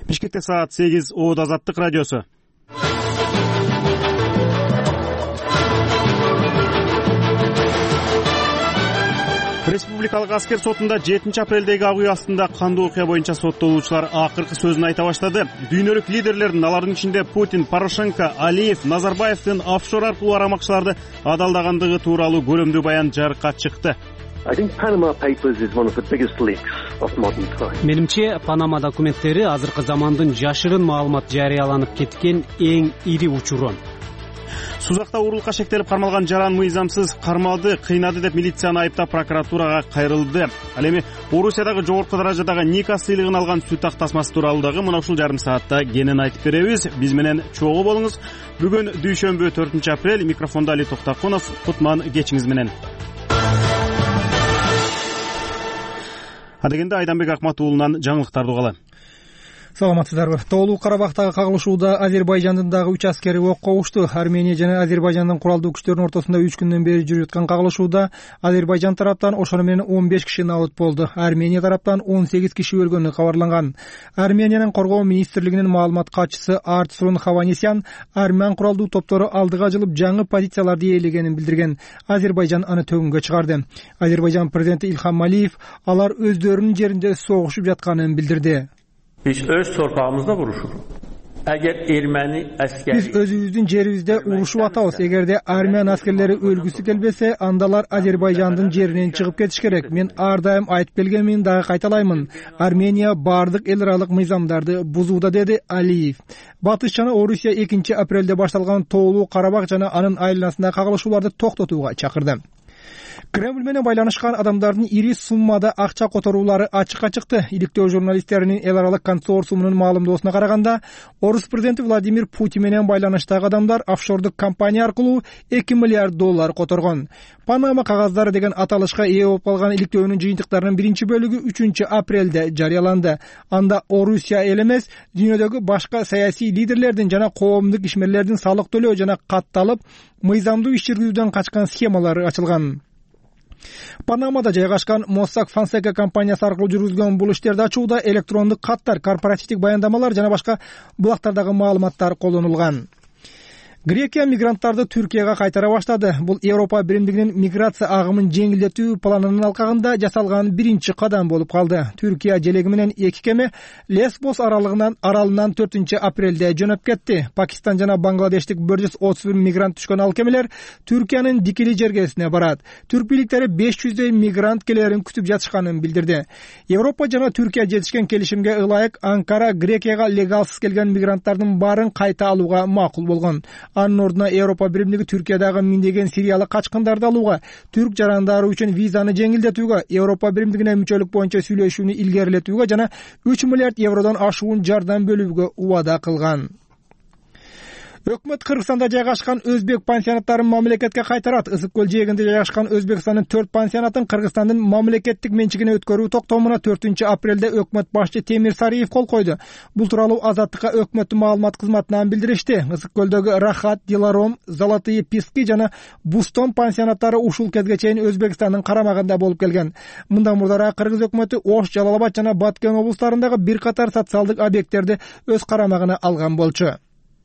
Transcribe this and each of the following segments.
Бишкекте саат 8. Оот Азаттык радиосу. Республикалык аскер сотунда 7 апрелдеги ак үй астында кандуу окуя боюнча соттолуучулар акыркы сөзүн айта баштады. Дүйнөлүк лидерлердин, алардын ичинде Путин, Порошенко, Алиев, Назарбаевдин офшор аркылуу арамакчыларды адалдагандыгы тууралуу көлөмдүү баян жарыкка чыкты. Менимче, Панама документтери азыркы замандын жашырын маалымат жарыяланып кеткен эң ири учуру. Сузакта уурулукка шектелип кармалган жаран мыйзамсыз кармалды, кыйнады деп милицияны айыптап прокуратурага кайрылды. Ал эми Орусиядагы жогорку даражадагы Ника сыйлыгын алган сүт ак тасмасы тууралуу дагы мына ушул жарым саатта кенен айтып беребиз. Биз менен чогуу болуңуз. Бүгүн дүйшөмбү 4 апрель, микрофондо Али Токтакунов. Кутман кечиңиз менен. Адегенде Айданбек Акмат уулунан жаңылыктарды угалы. Саламатсыздарбы. Тоолуу Карабактагы кагылышууда Азербайжандын дагы 3 аскери окко угушту. Армения жана Азербайжандын куралдуу күчтөрүнүн ортосунда 3 күндөн бери жүрүп аткан кагылышууда Азербайжан тараптан ошону менен 15 киши набыт болду. Армения тараптан 18 киши өлгөнү кабарланган. Армениянын коргоо министрлигинин маалымат катчысы Артсурун Хаванесян армян куралдуу топтору алдыга жылып жаңы позицияларды ээлегенин билдирген. Азербайжан аны төгүнгө чыгарды. Азербайжан президенти Илхам Алиев алар өздөрүнүн жеринде согушуп жатканын билдирди. Biz öz torpağımızda vuruşuq. Əgər erməni əskəri... Biz özümüzdün jerimizde uruşup atабыз. Эгерде армян аскерлери өлгүсү келбесе, андалар Азербайжандын жеринен чыгып кетиш керек. Мен ар дайым айтып келгенмин, дагы кайталаймын. Армения бардык эл аралык мыйзамдарды бузууда, деди Алиев. Батыш жана Орусия 2 апрелде башталган тоолуу Карабак жана анын айланасындагы кагылышууларды токтотууга чакырды. Кремль менен байланышкан адамдардын ири суммада акча которуулары ачыкка чыкты. Иликтөө журналисттеринин эл аралык консорциумунун маалымдоосуна караганда, Орус президенти Владимир Путин менен байланыштагы адамдар офшордук компания аркылуу $2 миллиард которгон. Панама кагаздары деген аталышка ээ болуп калган иликтөөнүн жыйынтыктарынын биринчи бөлүгү 3 апрелде жарыяланды. Анда Орусия эл эмес, дүйнөдөгү башка саясий лидерлердин жана коомдук ишмерлердин салык төлөө жана катталып, мыйзамдуу иш жүргүзүүдөн качкан схемалары ачылган. Панамада жайгашкан Mossack Fonseca компаниясы аркылуу жүргүзүлгөн бул иштерди ачууда электрондук каттар, корпоративдик баяндамалар жана башка булактардагы маалыматтар колдонулган. Грекия мигранттарды Түркияга кайтара баштады. Бул Европа биримдигинин миграция агымын жеңилдетүү планынын алкагында жасалган биринчи кадам болуп калды. Түркия желеги менен 2 кеме Лесбос аралынан 4 апрелде жөнөп кетти. Пакистан жана Бангладештик 131 мигрант түшкөн ал кемелер Түркиянын Дикили жергесине барат. Түрк бийликтери 500 мигрант келерин күтүп жатышканын билдирди. Европа жана Түркия жетишкен келишимге ылайык Анкара Грекияга легалсыз келген мигранттардын баарын кайта алууга макул болгон. Анын ордуна Европа биримдиги Түркиядагы миңдеген сириялык качкындарды алууга, түрк жарандары үчүн визаны жеңилдетүүгө, Европа биримдигине мүчөлүк боюнча сүйлөшүүнү илгерилетүүгө жана 3 миллиард евродон ашуун жардам бөлүүгө убада кылган. Өкмөт Кыргызстанда жайгашкан өзбек пансионаттарын мамлекетке кайтарат. Ысык көл жээгинде жайгашкан Өзбекстандын 4 пансионатын Кыргызстандын мамлекеттик менчигине өткөрүү токтомуна 4 апрелде өкмөт башчы Темир Сариев кол койду. Бул тууралуу Азаттыкка өкмөттүн маалымат кызматынан билдиришти. Ысык көлдөгү Рахат, Диларом, Золотые Пески жана Бустон пансионаттары ушул кезге чейин Өзбекстандын карамагында болуп келген. Мындан мурдара Кыргыз өкмөтү Ош, Жалалабад жана Баткен облустарындагы бир катар социалдык объекттерди өз карамагына алган болчу.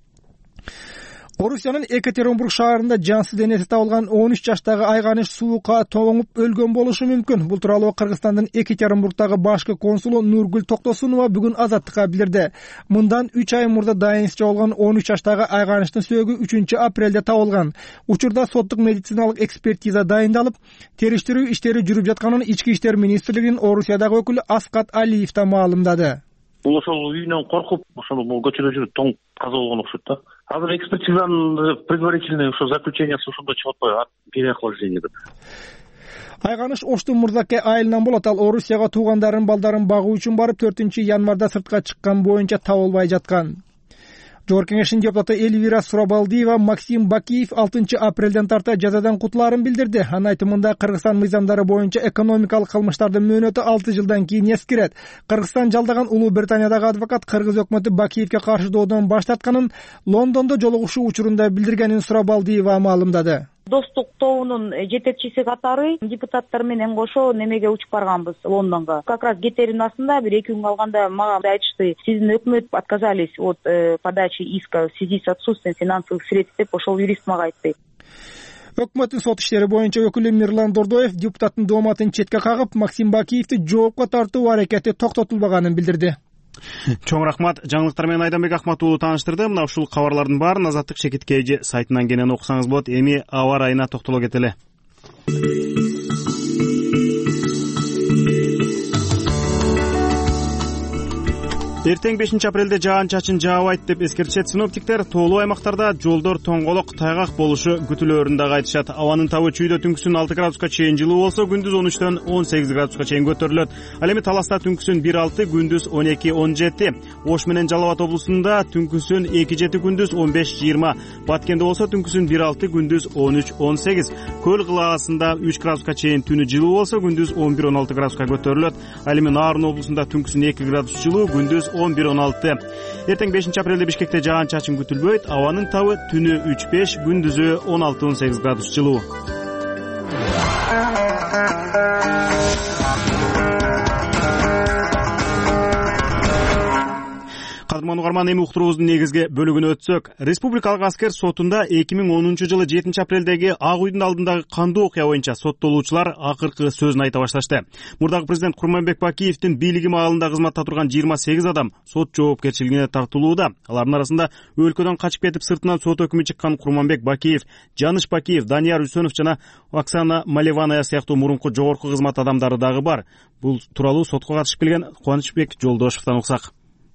Орусиянын Екатеринбург шаарында жансыз денеси табылган 13 жаштагы айганыш суукка тоңуп өлгөн болушу мүмкүн. Бул тууралуу Кыргызстандын Екатеринбургдагы башкы консулу Нургүл Токтосунова бүгүн Азаттыкка билдирди. Мындан 3 ай мурда дайынсыз жоголгон 13 жаштагы айганыштын сөөгү 3 апрелде табылган. Учурда соттук медициналык экспертиза дайындалып, териштирүү иштери жүрүп жатканын Ички иштер министрлигинин Орусиядагы өкүлү Аскат Алиев да маалымдады. Бул ошол үйүнөн коркуп, ошол көчөдө жүрүп тоң каза болгон окшойт да. Азыр экспертизанын предварительный ошо заключениясы ошондо чыгып атпайбы? Переохлаждение деп. Айганыш Оштун Мурзаке айылынан болот. Ал Орусияга туугандарын балдарын багуу үчүн барып 4 январда сыртка чыккан боюнча табылбай жаткан. Жогорку кеңештин депутаты Эльвира Сурабалдиева Максим Бакиев 6 апрелден тарта жазадан кутулаарын билдирди. Анын айтымында Кыргызстан мыйзамдары боюнча экономикалык кылмыштардын мөөнөтү 6 жылдан кийин эскирет. Кыргызстан жалдаган Улуу Британиядагы адвокат Кыргыз өкмөтү Бакиевке каршы доодон баш тартканын Лондондо жолугушуу учурунда билдиргенин Сурабалдиева маалымдады. Достук тобунун жетекчиси катары депутаттар менен кошо немеге учуп барганбыз Лондонго. Как раз кетерин астында бир 2 күн калганда мага айтышты, сиздин өкмөт отказались от подачи иска в связи с отсутствием финансовых средств деп ошол юрист мага айтты. Өкмөттүн сот иштери боюнча өкүлү Мирлан Дордоев депутаттын дооматын четке кагып, Максим Бакиевди жоопко тартуу аракети токтотулбаганын билдирди. Чоң рахмат. Жаңылыктар менен Айданбек Ахмат уулу тааныштырды. Мына ушул кабарлардын баарын Азаттык Шекиткейжи сайтынан кенен окусаңыз болот. Эми аба ырайына токтоло кетели. Эртең 5 апрелде жаан-чачын жаабайт деп эскертишет синоптиктер. Тоолуу аймактарда жолдор тоңголок, тайгак болушу күтүлөөрүн дагы айтышат. Абанын табы чүйдө түнкүсүн 6 градуска чейин жылуу болсо, күндүз 13төн 18 градуска чейин көтөрүлөт. Ал эми Таласта түнкүсүн 1-6, күндүз 12-17. Ош менен Жалал Абад облусунда түнкүсүн 2-7, күндүз 15-20. Баткенде болсо түнкүсүн 1-6, күндүз 13-18. Көл кылагасында 3 градуска чейин түнү жылуу болсо, күндүз 11-16 градуска көтөрүлөт. Ал эми Нарын облусунда түнкүсүн 2 градус жылуу, күндүз 11-16. Эртең 5 апрелде Бишкекте жаан-чачын күтүлбөйт. Абанын табы түнү 3-5, күндүзү 16-18 градус жылуу. Кадырман угарман, эми уктуруубуздун негизги бөлүгүнө өтсөк, Республикалык аскер сотунда 2010 жылы 7 апрелдеги Ак Үйдүн алдындагы кандуу окуя боюнча соттолуучулар акыркы сөзүн айта башташты. Мурдагы президент Курманбек Бакиевдин бийлиги маалында кызматта турган 28 адам сот жоопкерчилигине тартылууда. Алардын арасында өлкөдөн качып кетип сыртынан сот өкүмү чыккан Курманбек Бакиев, Жаныш Бакиев, Данияр Үсөнов жана Оксана Малеваная сыяктуу мурунку жогорку кызмат адамдары дагы бар. Бул тууралуу сотко катышып келген Кубанычбек Жолдошевдон уксак.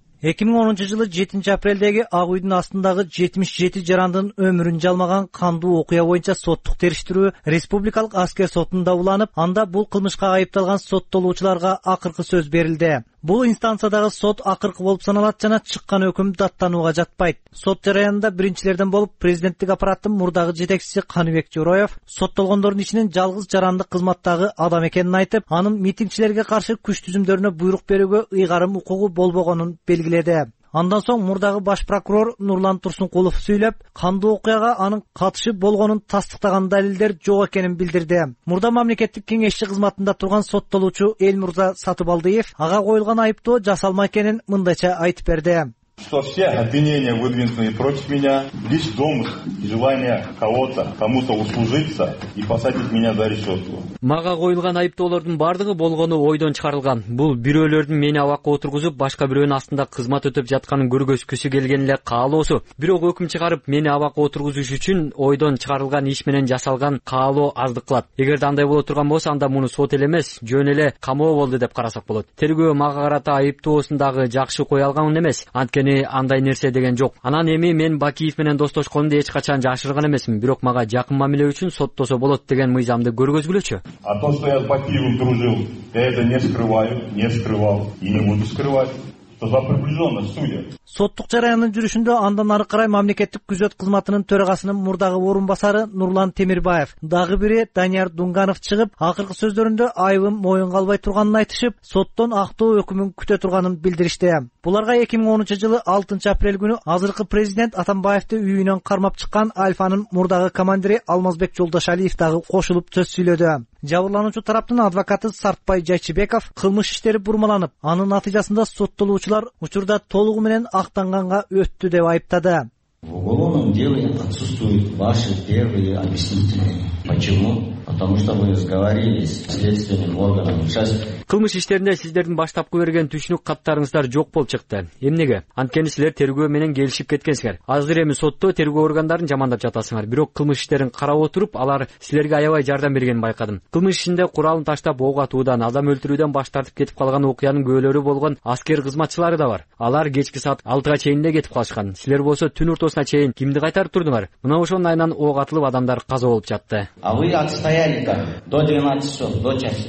2010 жылы 7 апрелдеги Ак Үйдүн астындагы 77 жарандын өмүрүн жалмаган кандуу окуя боюнча соттук териштирүү Республикалык аскер сотунда уланып, анда бул кылмышка айыпталган соттолуучуларга акыркы сөз берилди. Бул инстанциядагы сот акыркы болуп саналат жана чыккан өкүм даттанууга жатпайт. Сот жараянында биринчилерден болуп президенттик аппараттын мурдагы жетекчиси Каныбек Жороев соттолгондордун ичинен жалгыз жарандык кызматтагы адам экенин айтып, анын митингчилерге каршы күч түзүмдөрүнө буйрук берүүгө ыйгарым укугу болбогонун белгиледи. Андан соң мурдагы баш прокурор Нурлан Турсункулов сүйлөп, кандуу окуяга анын катышы болгонун тастыктаган далилдер жок экенин билдирди. Мурда мамлекеттик кеңешчи кызматында турган соттолуучу Элмурза Сатыбалдыев ага коюлган айыптоо жасалма экенин мындайча айтып берди. Что все обвинения, выдвинутые против меня, лишь домысл и желание кому-то услужиться и посадить меня за решетку. Мага коюлган айыптоолордун бардыгы болгону ойдон чыгарылган. Бул бирөөлөрдүн мени абакка отургузуп, башка бирөөнүн астында кызмат өтөп жатканын көргөзгүсү келген эле каалоосу. Бирок өкүм чыгарып, мени абакка отургузуш үчүн ойдон чыгарылган иш менен жасалган каалоо аздык кылат. Эгерде андай боло турган болсо, анда муну сот эле эмес, жөн эле камоо болду деп карасак болот. Тергөө мага карата айыптоосундагы жакшы кое алган эмес. Анткени андай нерсе деген жок. Анан эми мен Бакиев менен достошконумду эч качан жашырган эмесмин, бирок мага жакын мамиле үчүн соттосо болот деген мыйзамды көргөзгүлөчү. А то, что я с Бакиевым дружил, я это не скрываю, не скрывал и не буду скрывать. За приближенность судят. Соттук жараянын жүрүшүндө андан ары карай мамлекеттик күзөт кызматынын төрагасынын мурдагы орун басары Нурлан Темирбаев, дагы бири Данияр Дунганов чыгып, акыркы сөздөрүндө айыбым моюнга албай турганын айтышып, соттон актоо өкүмүн күтө турганын билдиришти. Буларга 2010 жылы 6 апрель күнү азыркы президент Атамбаевди үйүнөн кармап чыккан Альфанын мурдагы командири Алмазбек Жолдошалиев дагы кошулуп сөз сүйлөдү. Жабырлануучу тараптын адвокаты Сартбай Жайчыбеков кылмыш иштери бурмаланып, анын натыйжасында соттолуучулар учурда толугу менен актанганга өттү деп айыптады. В уголовном деле отсутствуют ваши первые объяснительные. Почему? Потому что вы сговорились с следственным органом. Сейчас кылмыш иштеринде сиздердин баштапкы берген түшүнүк каттарыңыздар жок болуп чыкты. Эмнеге? Анткени силер тергөө менен келишип кеткенсиңер. Азыр эми сотто тергөө органдарын жамандап жатасыңар. Бирок кылмыш иштерин карап отуруп, алар силерге аябай жардам бергенин байкадым. Кылмыш ишинде куралын таштап ок атуудан, адам өлтүрүүдөн баш тартып кетип калган окуянын күбөлөрү болгон аскер кызматчылары да бар. Алар кечки саат 6га чейин кетип калышкан. Силер болсо түн ортосуна чейин кимди кайтарып турдуңар? Мына ошонун айынан ок атылып адамдар каза болуп жатты. А вы отстояли как? До 12 часов, до часа.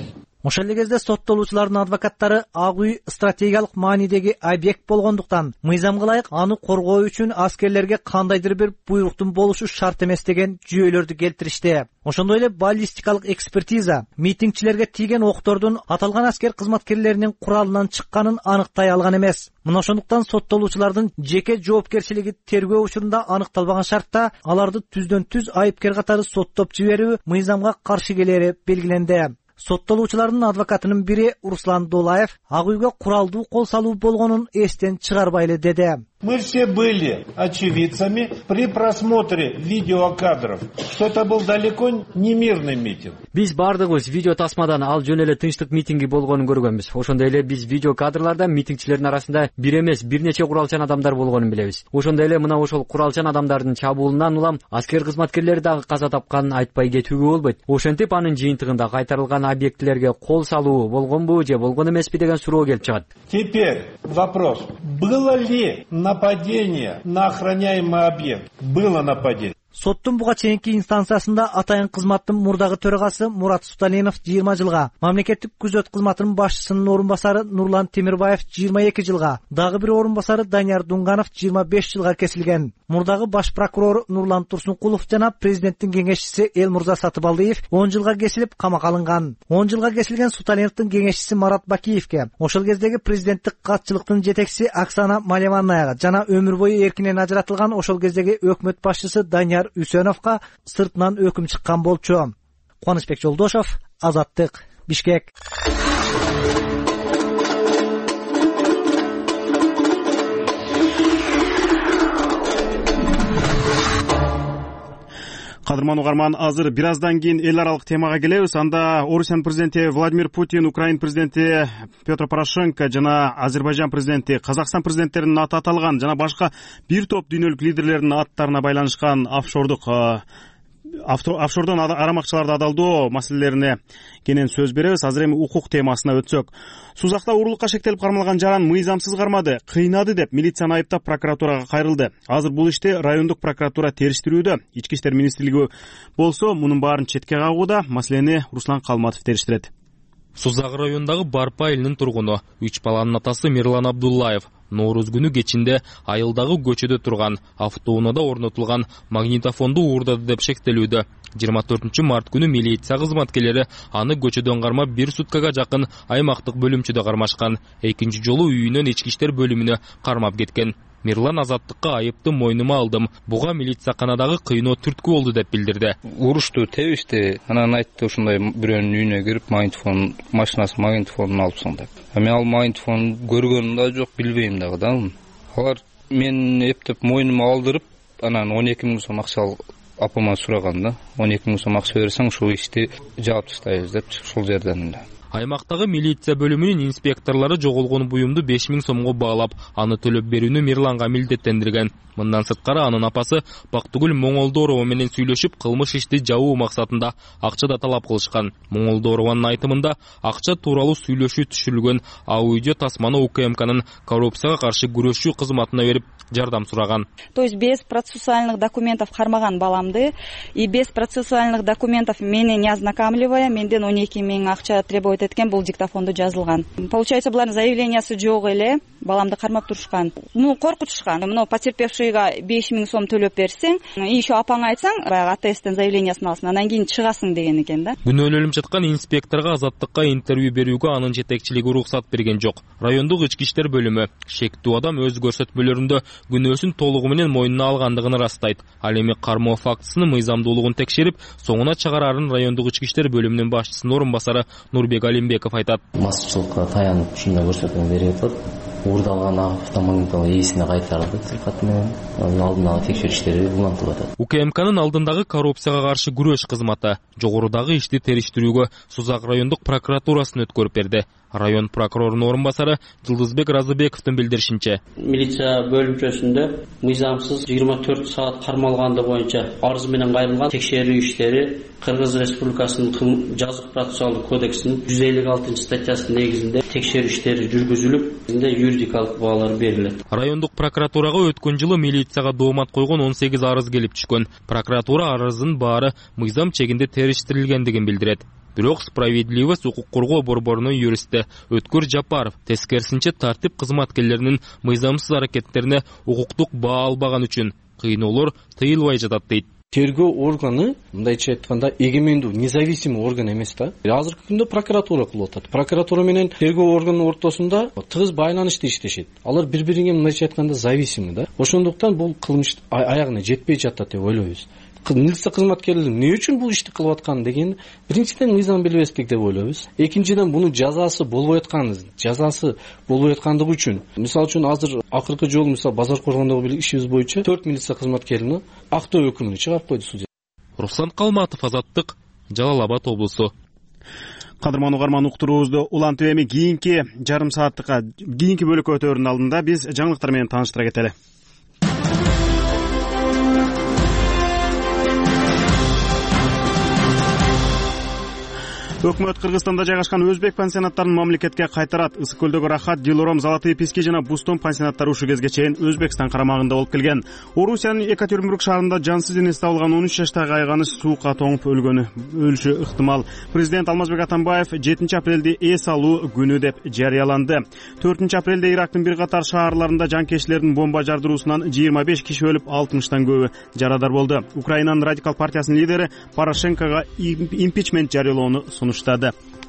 Ошол эле кезде соттолуучулардын адвокаттары Ак үй стратегиялык маанидеги объект болгондуктан мыйзамга ылайык аны коргоо үчүн аскерлерге кандайдыр бир буйруктун болушу шарт эмес деген жүйөлөрдү келтиришти. Ошондой эле баллистикалык экспертиза митингчилерге тийген октордун аталган аскер кызматкерлеринин куралынан чыкканын аныктай алган эмес. Мына ошондуктан соттолуучулардын жеке жоопкерчилиги тергөө учурунда аныкталбаган шартта аларды түздөн түз айыпкер катары соттоп жиберүү мыйзамга каршы келери белгиленди. Соттолуучулардын адвокатынын бири Руслан Дулаев Ак үйгө куралдуу кол салуу болгонун эстен чыгарбайлы деди. Мы все были очевидцами при просмотре видеокадров, что это был далеко не мирный митинг. Биз бардыгыбыз видео тасмадан ал жөн эле тынчтык митинги болгонун көргөнбүз. Ошондой эле биз видео кадрларда митингчилердин арасында бир эмес, бир нече куралчан адамдар болгонун билебиз. Ошондой эле мына ошол куралчан адамдардын чабуулунан улам аскер кызматкерлери дагы каза тапканын айтпай кетүүгө болбойт. Ошентип анын жыйынтыгында кайтарылган объектилерге кол салуу болгонбу же болгон эмеспи деген суроо келип чыгат. Теперь вопрос. Было ли нападение на охраняемый объект? Было нападение. Соттун буга чейинки инстанциясында атайын кызматтын мурдагы төрагасы Мурат Суталинов 20 жылга, мамлекеттик күзөт кызматынын башчысынын орун басары Нурлан Темирбаев 22 жылга, дагы бир орун басары Данияр Дунганов 25 жылга кесилген. Мурдагы баш прокурор Нурлан Турсункулов жана президенттин кеңешчиси Элмурза Сатыбалдиев 10 жылга кесилип камакка алынган. 10 жылга кесилген Суталиновдун кеңешчиси Марат Бакиевке ошол кездеги президенттик катчылыктын жетекчиси Оксана Малеванаяга жана өмүр бою эркинен ажыратылган ошол кездеги өкмөт башчысы Данияр Үсөновго сыртынан өкүм чыккан болчу. Кубанычбек Жолдошов, Азаттык, Бишкек. Кадырман угарман, азыр бир аздан кийин эл аралык темага келебиз. Анда Орусиянын президенти Владимир Путин, Украин президенти Петр Порошенко жана Азербайжан президенти, Казакстан президенттеринин аты аталган жана башка бир топ дүйнөлүк лидерлердин аттарына байланышкан офшордон арамакчыларды адалдоо маселелерине кенен сөз беребиз. Азыр эми укук темасына өтсөк. Сузакта уурулукка шектелип кармалган жаран мыйзамсыз кармады, кыйнады деп милицияны айыптап прокуратурага кайрылды. Азыр бул ишти райондук прокуратура териштирүүдө. Ички иштер министрлиги болсо мунун баарын четке кагууда. Маселени Руслан Калматов териштирет. Сузак районундагы Барпа элинин тургуну 3 баланын атасы Мирлан Абдуллаев Ноорuz күнү кечинде айылдагы көчөдө турган автоунаада орнотулган магнитофонду уурдады деп шектелүүдө. 24 март күнү милиция кызматкерлери аны көчөдөн кармап 1 суткага жакын аймактык бөлүмчөдө кармашкан. Экинчи жолу үйүнөн ички иштер бөлүмүнө кармап кеткен. Мирлан азаттыкка айыпты мойнума алдым. Буга милицияканадагы кыйноо түрткү болду деп билдирди. Урушту тебишти. Анан айтты ушундай бирөөнүн үйүнө кирип магнитофон машинасы магнитофонун алыпсың деп. Мен ал магнитофон көргөнүм да жок, билбейм дагы да. Алар мен эптеп мойнума алдырып, анан 12 миң сом акча апама сураган да. 12 миң сом акча берсең ушул ишти жаап тастайбыз деп ушул жерден. Аймактагы милиция бөлүмүнүн инспекторлору жоголгон буюмду 5 миң сомго баалап, аны төлөп берүүнү Мирланга милдеттендирген. Мындан сырткары анын апасы Бактыгүл Моңолдорова менен сүйлөшүп, кылмыш ишти жабуу максатында акча да талап кылышкан. Моңолдорованын айтымында акча тууралуу сүйлөшүү түшүрүлгөн аудио тасманы УКМКнын коррупцияга каршы күрөшүү кызматына берип жардам сураган. То есть без процессуальных документов кармаган баламды и без процессуальных документов мени не ознакомливая, менден 12 миң акча требует эткен бул диктофондо жазылган. Получается, булардын заявлениясы жок эле, баламды кармап турушкан. Коркутушкан. Мына потерпевшийга 5 миң сом төлөп берсең, и еще апаңа айтсаң, баягы АТСтен заявлениясын алсын, анан кийин чыгасың деген экен да. Күнөөлөнүп жаткан инспекторго азаттыкка интервью берүүгө анын жетекчилиги уруксат берген жок. Райондук ички иштер бөлүмү шектүү адам өз көрсөтмөлөрүндө күнөөсүн толугу менен мойнуна алгандыгын ырастайт. Ал эми кармоо фактысынын мыйзамдуулугун текшерип, соңуна чыгарарын райондук ички иштер бөлүмүнүн башчысынын орун басары Нурбек Алимбеков айтат. Массачылыкка таянып ушундай көрсөтмө берип атат. Уурдалган автомагнитофон ээсине кайтарды тилкат менен. Анын алдындагы текшерүү иштери улантылып атат. УКМКнын алдындагы коррупцияга каршы күрөш кызматы жогорудагы ишти териштирүүгө Сузак райондук прокуратурасын өткөрүп берди. Район прокурорунун орун басары Жылдызбек Разыбековдун билдиришинче, милиция бөлүмчөсүндө мыйзамсыз 24 саат кармалганды боюнча арыз менен кайрылган текшерүү иштери Кыргыз Республикасынын жазык процессуалдык кодексинин 156 статьясынын негизинде текшерүү иштери жүргүзүлүп, юридикалык баалар берилет. Райондук прокуратурага өткөн жылы милицияга доомат койгон 18 арыз келип түшкөн. Прокуратура арыздын баары мыйзам чегинде териштирилгендигин билдирет. Бирок Справедливость укук коргоо борборунун юристи Өткөр Жапаров тескерисинче тартип кызматкерлеринин мыйзамсыз аракеттерине укуктук баа албаган үчүн кыйноолор тыйылбай жатат дейт. Тергөө органы, мындайча айтканда, эгемендүү, независимый орган эмес да. Азыркы күндө прокуратура кылып атат. Прокуратура менен тергөө органынын ортосунда тыгыз байланышта иштешет. Алар бири-бирине мындайча айтканда зависимый да. Ошондуктан бул кылмыш аягына жетпей жатат деп ойлойбуз. Милиция кызматкерлери эмне үчүн бул ишти кылып аткан деген биринчиден мыйзам билбестик деп ойлойбуз. Экинчиден мунун жазасы болбой аткандыгы үчүн. Мисалы үчүн азыр акыркы жолу базар коргондогу ишибиз боюнча 4 милиция кызматкерини актоо өкүмүнө чыгарып койду судья. Руслан Калматов, Азаттык, Жалал Абад облусу. Кадырман угарман уктуруубузду улантып эми кийинки жарым сааттыкка кийинки бөлүккө өтөөрүнүн алдында биз жаңылыктар менен тааныштыра кетели. Өкмөт Кыргызстанда жайгашкан өзбек пансионаттарын мамлекетке кайтарат. Ысык көлдөгү Рахат, Дилором, Золотые пески жана Бустон пансионаттары ушул кезге чейин Өзбекстан карамагында болуп келген. Орусиянын Екатеринбург шаарында жансыз денеси табылган 13 жаштагы айганыч суукка тоңуп өлүшү ыктымал. Президент Алмазбек Атамбаев 7 апрелди эс алуу күнү деп жарыяланды. 4 апрелде Ирактын бир катар шаарларында жанкечилердин бомба жардыруусунан 25 киши өлүп, 60тан көбү жарадар болду. Украинанын радикал партиясынын лидери Порошенкого импичмент жарыялоону сунуштады.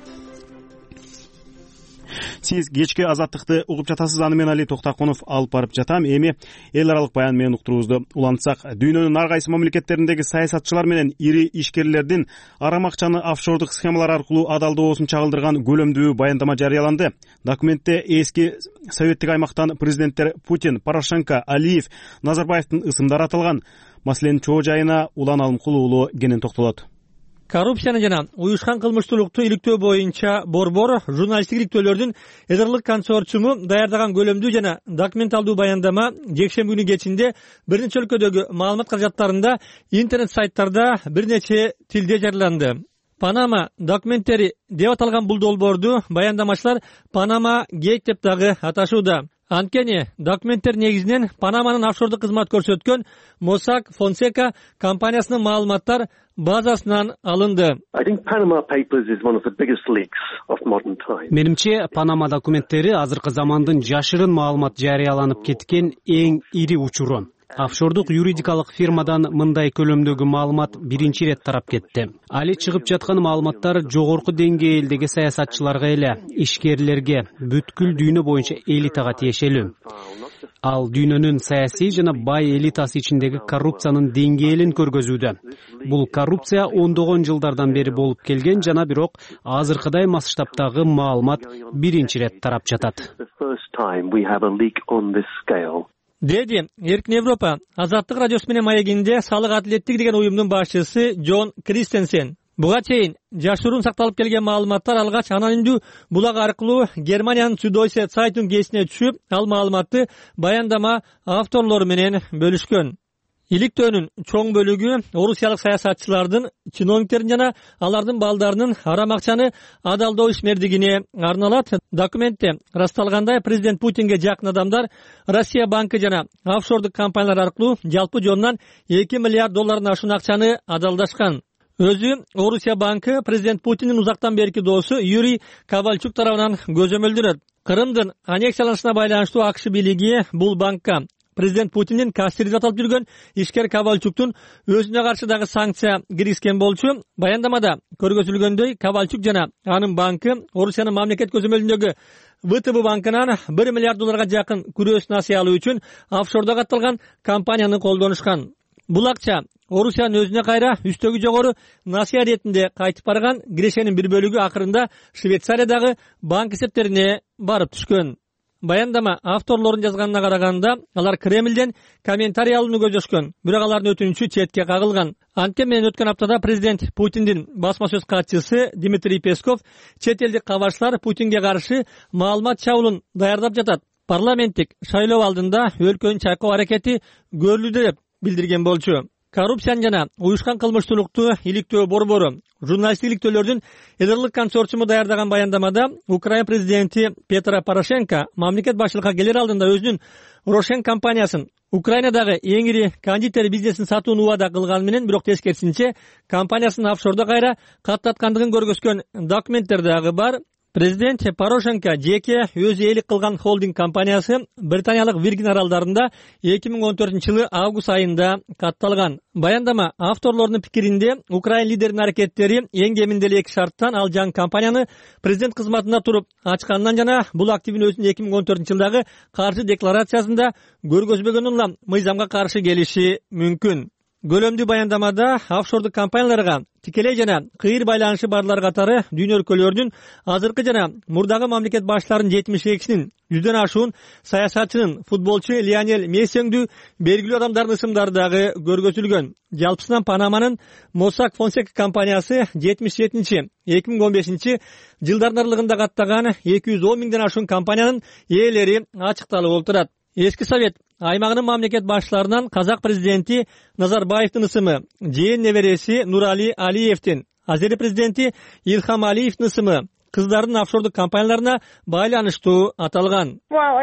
Сиз кечки Азаттыкты угуп жатасыз. Аны мен Али Токтакунов алып барып жатам. Эми эл аралык баян менен уктуруубузду улантсак, дүйнөнүн ар кайсы мамлекеттериндеги саясатчылар менен ири ишкерлердин арам акчаны офшордук схемалар аркылуу адалдоосун чагылдырган көлөмдүү баяндама жарыяланды. Документте эски советтик аймактан президенттер Путин, Порошенко, Алиев, Назарбаевдин ысымдары аталган. Маселенин чоо жайына Улан Алымкул уулу кенен токтолот. Коррупцияны жана уюшкан кылмыштуулукту иликтөө боюнча борбор журналисттик иликтөөлөрдүн эдерлик консорциуму даярдаган көлөмдүү жана документалдуу баяндама жекшемби күнү кечинде бир нече өлкөдөгү маалымат каражаттарында, интернет сайттарда бир нече тилде жарыяланды. Панама документтери деп аталган бул долбоорду баяндамачылар Панама Гейт деп дагы аташууда. Анткени документтер негизинен Панаманын офшордук кызмат көрсөткөн Mossack Fonseca компаниясынын маалыматтар базасынан алынды. Менимче, Панама документтери азыркы замандын жашырын маалымат жарыяланып кеткен эң ири учуру. Офшордук юридикалык фирмадан мындай көлөмдөгү маалымат биринчи ирет тарап кетти. Али чыгып жаткан маалыматтар жогорку деңгээлдеги саясатчыларга эле, ишкерлерге, бүткүл дүйнө боюнча элитага тиешелүү. Ал дүйнөнүн саясий жана бай элитасы ичиндеги коррупциянын деңгээлин көргөзүүдө. Бул коррупция ондогон жылдардан бери болуп келген жана бирок азыркыдай масштабтагы маалымат биринчи ирет тарап жатат. Деди Эркин Европа Азаттык радиосу менен маегинде салык адилеттик деген уюмдун башчысы Джон Кристенсен. Буга чейин жашыруун сакталып келген маалыматтар алгач анонимдүү булак аркылуу Германиянын Süddeutsche Zeitung гезитине түшүп, ал маалыматты баяндама авторлору менен бөлүшкөн. Иликтөөнүн чоң бөлүгү орусиялык саясатчылардын, чиновниктердин жана алардын балдарынын арам акчаны адалдоо ишмердигине арналат. Документте ырасталгандай, президент Путинге жакын адамдар Россия банкы жана офшордук компаниялар аркылуу жалпы жонунан 2 миллиард доллардан ашуун акчаны адалдашкан. Өзү Орусия банкы президент Путиндин узактан берки доосу Юрий Ковальчук тарабынан көзөмөлдөрөт. Крымдын аннексияланышына байланыштуу АКШ бийлиги бул банкка президент Путиндин кассири деп аталып жүргөн ишкер Ковальчуктун өзүнө каршы дагы санкция киргизген болчу. Баяндамада көргөзүлгөндөй, Ковальчук жана анын банкы Орусиянын мамлекет көзөмөлүндөгү ВТБ банкынан 1 миллиард долларга жакын күрөш насыя алуу үчүн офшордо катталган компанияны колдонушкан. Бул акча Орусиянын өзүнө кайра үстөгү жогору насыя иретинде кайтып барган. Кирешенин бир бөлүгү акырында Швейцариядагы банк эсептерине барып түшкөн. Баяндама авторлорун жазганына караганда, алар Кремлден комментарий алууну көздөшкөн, бирок алардын өтүнүчү четке кагылган. Анткени менен өткөн аптада президент Путиндин басма сөз катчысы Дмитрий Песков чет элдик кабарчылар Путинге каршы маалымат чабуулун даярдап жатат. Парламенттик шайлоо алдында өлкөнүн чайкоо аракети көрүлүүдө деп билдирген болчу. Коррупциянын жана уюшкан кылмыштуулукту иликтөө борбору журналисттик иликтөөлөрдүн эдерлик консорциуму даярдаган баяндамада Украина президенти Петро Порошенко мамлекет башчылыкка келер алдында өзүнүн Рошен компаниясын Украинадагы эң ири кондитер бизнесин сатууну убада кылганы менен, бирок тескерисинче компаниясын офшордо кайра каттаткандыгын көргөзгөн документтер дагы бар. Президент Порошенко жеке өзү ээлик кылган холдинг компаниясы Британиялык Виргин аралдарында 2014-жылы август айында катталган. Баяндама авторлордун пикиринде Украин лидеринин аракеттери эң кеминде 2 шарттан ал жаңы компанияны президент кызматында туруп ачканынан жана бул активин өзүнүн 2014-жылдагы каршы декларациясында көргөзбөгөнүн улам мыйзамга каршы келиши мүмкүн. Көлөмдүү баяндамада офшордук компанияларга тикелей жана кыйыр байланышы барлар катары дүйнө өлкөлөрүнүн азыркы жана мурдагы мамлекет башчыларынын 72-синин 100дөн ашуун саясатчынын, футболчу Лионель Мессиңдүү белгилүү адамдардын ысымдары дагы көргөзүлгөн. Жалпысынан Панаманын Mossack Fonseca компаниясы 77-2015 жылдардын аралыгында каттаган 210 миңден ашуун компаниянын ээлери ачыкталып отурат. Эски Совет аймагынын мамлекет башчыларынан казак президенти Назарбаевдин ысымы, жээн небереси Нурали Алиевдин, Азери президенти Илхам Алиевдин ысымы кыздардын офшордук компанияларына байланыштуу аталган.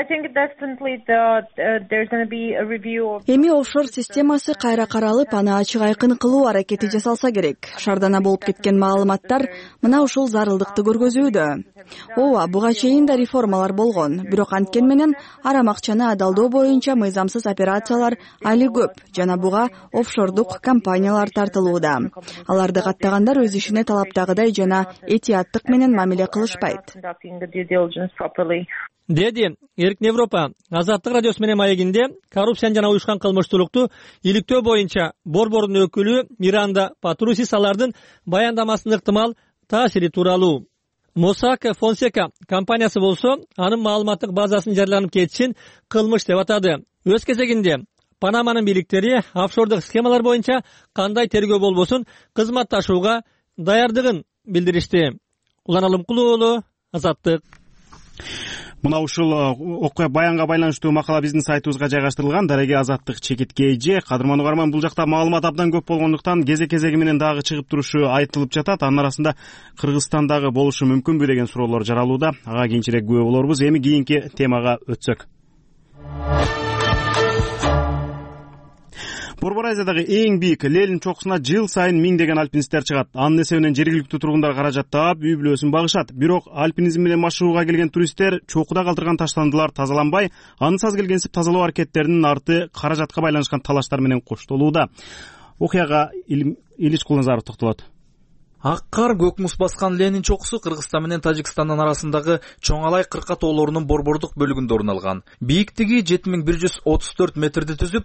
Эми офшор системасы кайра каралып, аны ачык айкын кылуу аракети жасалса керек. Шардана болуп кеткен маалыматтар мына ушул зарылдыкты көргөзүүдө. Ооба, буга чейин да реформалар болгон, бирок анткен менен арам акчаны адалдоо боюнча мыйзамсыз операциялар али көп жана буга офшордук компаниялар тартылууда. Аларды каттагандар өз ишине талаптагыдай жана этияттык менен мамиле кылышпайт. Деди Эркин Европа Азаттык радиосу менен маегинде коррупцияны жана уюшкан кылмыштуулукту иликтөө боюнча борбордун өкүлү Миранда Патрусис алардын баяндамасынын ыктымал таасири тууралуу. Mossack Fonseca компаниясы болсо анын маалыматтык базасынын жарыяланып кетишин кылмыш деп атады. Өз кезегинде Панаманын бийликтери офшордук схемалар боюнча кандай тергөө болбосун кызматташууга даярдыгын билдиришти. Улан Алымкулуу уулу, Азаттык. Мына ушул окуя баянга байланыштуу макала биздин сайтыбызга жайгаштырылган. Дареге Азаттык чекитке эже. Кадырман угарман, бул жакта маалымат абдан көп болгондуктан кезеги менен дагы чыгып турушу айтылып жатат. Анын арасында Кыргызстандагы болушу мүмкүнбү деген суроолор жаралууда. Ага кийинчерээк күбө болорбуз. Эми кийинки темага өтсөк. Борбор Азиядагы эң бийик Ленин чокусуна жыл сайын миңдеген альпинисттер чыгат. Анын эсебинен жергиликтүү тургундар каражат таап, үй бүлөсүн багышат. Бирок альпинизм менен машыгууга келген туристтер чокуда калтырган таштандылар тазаланбай, ансыз келгенсип тазалоо аракеттеринин арты каражатка байланышкан талаштар менен коштолууда. Окуяга Илич Кулназаров токтолот. Ак кар, көк муз баскан Ленин чокусу Кыргызстан менен Тажикстандын арасындагы Чоңалай кырка тоолорунун борбордук бөлүгүндө орун алган. Бийиктиги 7134 метрди түзүп,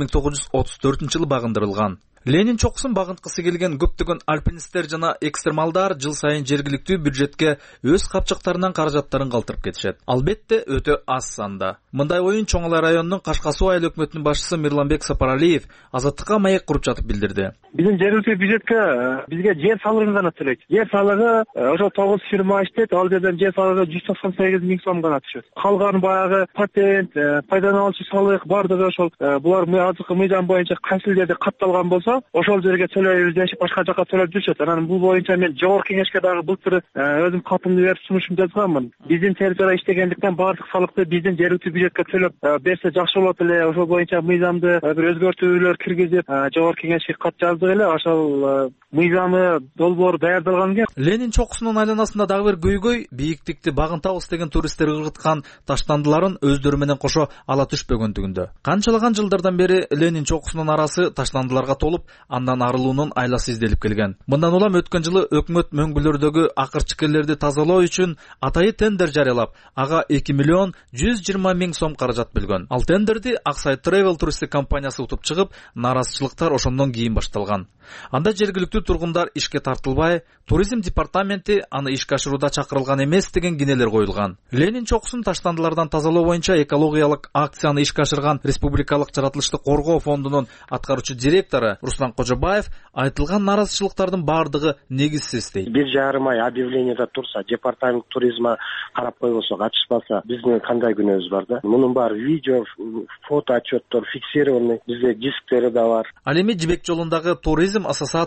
1934-жылы багындырылган. Ленин чокусун багынткысы келген көптөгөн альпинисттер жана экстремалдар жыл сайын жергиликтүү бюджетке өз капчыктарынан каражаттарын калтырып кетишет. Албетте өтө аз санда. Мындай оюн Чоңалай районунун Кашка суу айыл өкмөтүнүн башчысы Мирланбек Сапаралиев Азаттыкка маек куруп жатып билдирди. Биздин жергиликтүү бюджетке бизге жер салыгын гана төлөйт. Жер салыгы ошо 9 фирма иштейт, ал жерден жер салыгы 198 миң сом гана түшөт. Калган баягы патент, пайдалануучу салык бардыгы ошол булар азыркы мыйзам боюнча кайсы жерде катталган болсо, ошол жерге төлөйбүз дешип башка жака төлөп жүрүшөт. Анан бул боюнча мен жогорку кеңешке дагы былтыр өзүм катымды берип сунушум жазганмын. Биздин территорияда иштегендиктен баардык салыкты биздин жергиликтүү бюджетке төлөп берсе жакшы болот эле. Ошол боюнча мыйзамды бир өзгөртүүлөр киргизип, жогорку кеңешке кат жаздык эле. Ошол мыйзамы долбоор даярдалган экен. Ленин чокусунун айланасында дагы бир көйгөй бийиктикти багынтабыз деген туристтер ыргыткан таштандыларын өздөрү менен кошо ала түшпөгөндүгүндө. Канчалаган жылдардан бери Ленин чокусунун арасы таштандыларга толуп, андан арылуунун айласы изделип келген. Мындан улам өткөн жылы өкмөт мөңгүлөрдөгү акырчыкерлерди тазалоо үчүн атайы тендер жарыялап, ага 2 миллион 120 миң сом каражат бөлгөн. Ал тендерди Аксай Travel туристтик компаниясы утуп чыгып, наразычылыктар ошондон кийин башталган. Анда жергиликтүү тургундар ишке тартылбай, туризм департаменти аны ишке ашырууда чакырылган эмес деген кинелер коюлган. Ленин чокусун таштандылардан тазалоо боюнча экологиялык акцияны ишке ашырган Республикалык жаратылышты коргоо фондунун аткаруучу директору Руслан Кожобаев айтылган наразычылыктардын баардыгы негизсиз дейт. 1,5 ай объявлениеде турса, департамент туризма карап койбосо, ачышпаса, биздин кандай күнөөбүз бар да? Мунун баары видео, фото отчеттор фиксированный, бизде дисктери да бар. Ал эми Жибек жолундагы туризм ассоциациясынын